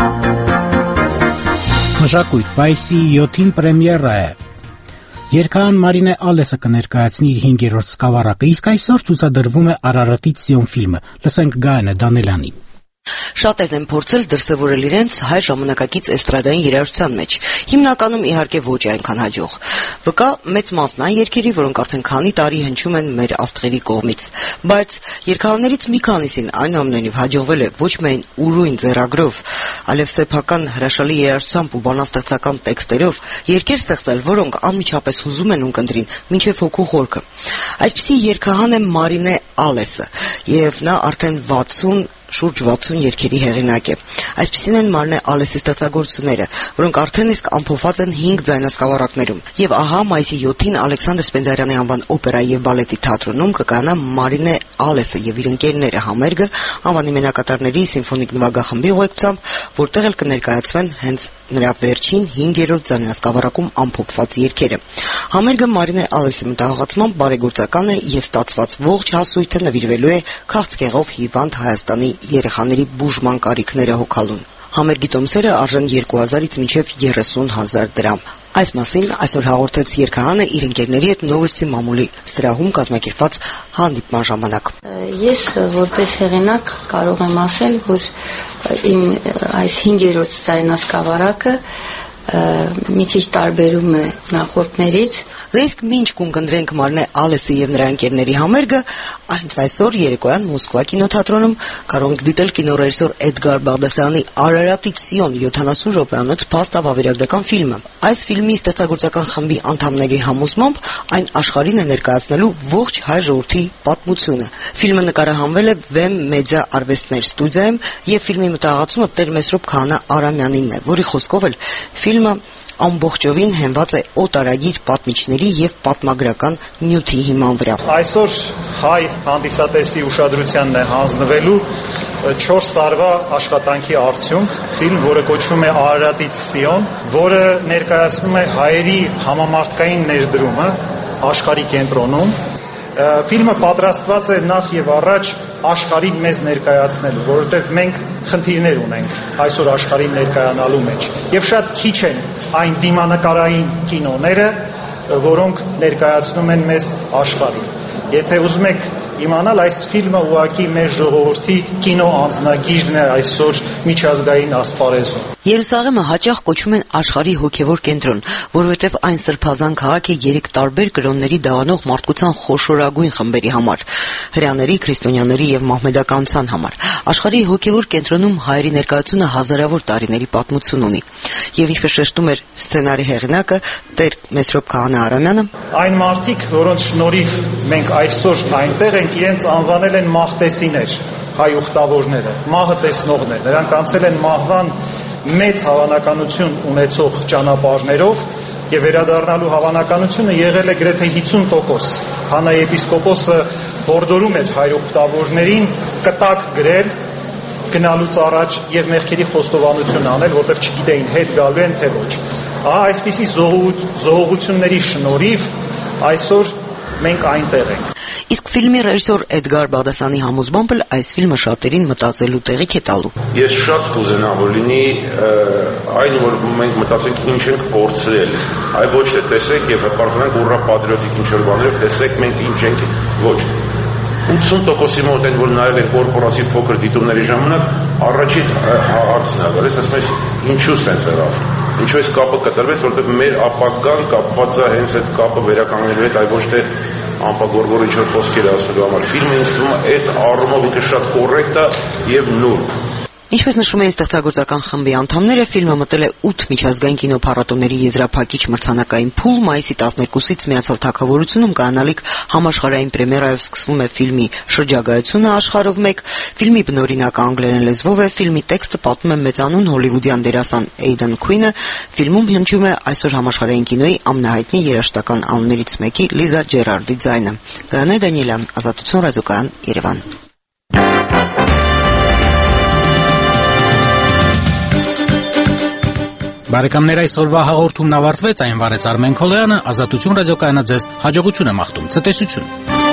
Մշակույթ պայսի յոթին պրեմիերա է։ Երգահան Մարինե Ալեսը կներկայացնի իր հինգերորդ սկավառակը, իսկ այսօր ցուցադրվում է Արարատից Սիոն ֆիլմը։ Լսենք Գայանե Դանելյանի։ Շատերն են փորձել դրսևորել իրենց հայ ժամանակակից էստրադային երաժշտության մեջ, հիմնականում իհարկե ոչ այնքան հաջող։ Վկա մեծ մասն այն երգերի, որոնք արդեն քանի տարի հնչում են մեր աստղերի կողմից, բայց երգահաններից մի քանիսին այնուամենայնիվ հաջողվել է ոչ միայն ուրույն ձեռագրով, այլև սեփական հրաշալի երաժշտությամբ ու բանաստեղծական տեքստերով երգեր ստեղծել, որոնք անմիջապես հուզում են ունկնդրին մինչև հոգու խորքը։ Այսպիսի երգահան է Մարինե Ալեսը, եւ նա արդեն վաթսուն շուրջ վաթսուն երգերի հեղինակ է։ Այսպիսին են Մարինե Ալեսի ստեղծագործությունները, որոնք արդեն իսկ ամփոփված են հինգ ձայնասկավառակներում։ Եվ ահա մայիսի յոթին Ալեքսանդր Սպենդիարյանի անվան օպերայի եւ բալետի թատրոնում կկայանա Մարինե Ալեսը եւ իր ընկերները համերգը անվանի մենակատարների սիմֆոնիկ նվագախմբի ուղեկցությամբ, որտեղ էլ կներկայացվեն հենց նրա վերջին հինգերորդ ձայնասկավառակում ամփոփված երգերը։ Համերգը Մարինե Ալեսի մտահղացմամբ բարեգործական է եւ ստացված ողջ հասույթը նվիրվելու է քաղցկեղով հիվանդ Հայաստանի երեխաների բուժման կարիքները հոգալուն։ Համերգի տոմսերը արժեն երկու հազարից մինչև երեսուն հազար դրամ։ Այս մասին այսօր հաղորդեց երգահանը իր ընկերների հետ Նովոստի մամուլի սրահում կազմակերպված հանդիպման ժամանակ։ Ես որպես հեղինակ կարող եմ ասել, որ իմ այս հինգերորդ ձայնասկավառակը մի քիչ տարբերում է նախորդներից։ Իսկ մինչ կընկնդրենք Մարինե Ալեսի եւ նրա ընկերների համերգը, այնց այսօր երեկոյան Մոսկվա կինոթատրոնում կարող եք դիտել կինոռեժիսոր Էդգար Բաղդասարյանի Արարատից Սիոն յոթանասուն րոպեանոց փաստավ ավերագրական ֆիլմը։ Այս ֆիլմի ստեղծագործական խմբի անդամների համոզմամբ այն աշխարհին է ներկայացնելու ողջ հայ ժողովրդի պատմությունը։ Ֆիլմը նկարահանվել է Վեմ մեդիա արվեստներ ստուդիայում եւ ֆիլմի մտահղացումը Տեր Մեսրոպ Քահանա Արամյանինն է, որի խոսքով էլ ֆիլմը ամբողջովին հենված է օտարագիր պատմիչների եւ պատմագրական նյութի հիման վրա։ Այսօր հայ հանդիսատեսի ուշադրությանն է հանձնվելու չորս տարվա աշխատանքի արդյունք, ֆիլմ, որը կոչվում է Արարատից Սիոն, որը ներկայացնում է հայերի համամարտկային ներդրումը աշխարհի կենտրոնում։ Ֆիլմը պատրաստված է նախ եւ առաջ աշխարհին մեզ ներկայացնելու, որովհետեւ մենք խնդիրներ ունենք այսօր աշխարհին ներկայանալու մեջ եւ շատ քիչ են այն դիմանկարային կինոները, որոնք ներկայացնում են մեզ աշխարհին։ Եթե ուզում եք իմանալ, այս ֆիլմը ուղղակի մեր ժողովրդի կինո անձնագիրն է այսօր միջազգային ասպարեզում։ Երուսաղեմը հաճախ կոչվում են աշխարհի հոգևոր կենտրոն, որովհետև այն սրբազան քաղաք է երեք տարբեր կրոնների դավանող մարդկության խոշորագույն խմբերի համար՝ հրեաների, քրիստոնյաների եւ մահմեդականության համար։ Աշխարհի հոգևոր կենտրոնում հայերի ներկայությունը հազարավոր տարիների պատմություն ունի։ Եվ ինչպես շեշտում էր սցենարի հեղինակը Տեր Մեսրոպ Քահանա Արամյանը, այն մարդիկ, որոնց շնորհիվ մենք այսօր այնտեղ ենք, իրենց անվանել են մահտեսիներ, հայ ուխտավորները, մահը տեսնողներ։ Նրանք անցել են մահվան մեծ հավանականություն ունեցող ճանապարհներով եւ վերադառնալու հավանականությունը եղել է գրեթե հիսուն տոկոս։ Հանրաեպիսկոպոսը հորդորում էր հայ ուխտավորներին կտակ գրել գնալուց առաջ եւ մեղքերի խոստովանություն անել, որտեղ չգիտեին հետ գալու են թե ոչ։ Ահա այսպիսի զողողությունների շնորհիվ այսօր մենք այնտեղ ենք։ Իսկ ֆիլմի ռեժիսոր Էդգար Բաղդասարյանի համոզմամբ էլ այս ֆիլմը շատերին մտածելու տեղիք է տալու։ Ես շատ կուզենամ, որ լինի այն, որ մենք մտածենք ինչ ենք կորցրել, այլ ոչ թե տեսեք եւ հպարտանանք ուռա պատրիոտիկ ինչ-որ բաներով, տեսեք մենք ինչ ենք, ոչ։ ութսուն տոկոսի մոտ են, որ նայել են կորպորատիվ փոքր դիտումների ժամանակ, Առաջին հարցն է գալիս, ասում ես ինչու սենց եղավ։ Ինչու այս կապը կտրվեց, որովհետև մեր ապագան կապված է հենց այդ կապը վերականգնելու հետ, այլ ոչ թե ամպագորգոր ինչ-որ խոսքեր ասելու համար։ Ֆիլմը ինձ թվում է այդ առումով ինքը շատ կոռեկտ է եւ նուրբ։ Ինչպես նշում են ստեղծագործական խմբի անդամները, ֆիլմը մտել է ութ միջազգային կինոփառատոների եզրափակիչ մրցանակային փուլ, մայիսի տասներկուսից Միացյալ Թագավորությունում կանալիք համաշխարհային պրեմիերայով սկսվում է ֆիլմի շրջագայությունը աշխարհով մեկ, ֆիլմի բնօրինակ անգլերեն լեզվով է, ֆիլմի տեքստը պատմում է մեծանուն հոլիվուդյան դերասան Էյդեն Քուինը, ֆիլմում հնչում է այսօր համաշխարհային կինոյի ամենահայտնի երաժշտական անուններից մեկի Լիզա Ջերարդի ձայնը։ Գայանե Դանիելյան, Ազատություն ռադիոկայան, Երևան։ Բարեկամներ, այսօրվա հաղորդումն ավարտվեց, այն վարեց Արմեն Քոլոյանը, Ազատություն ռադիոկայանը ձեզ հաջողություն է մաղթում, ցտեսություն։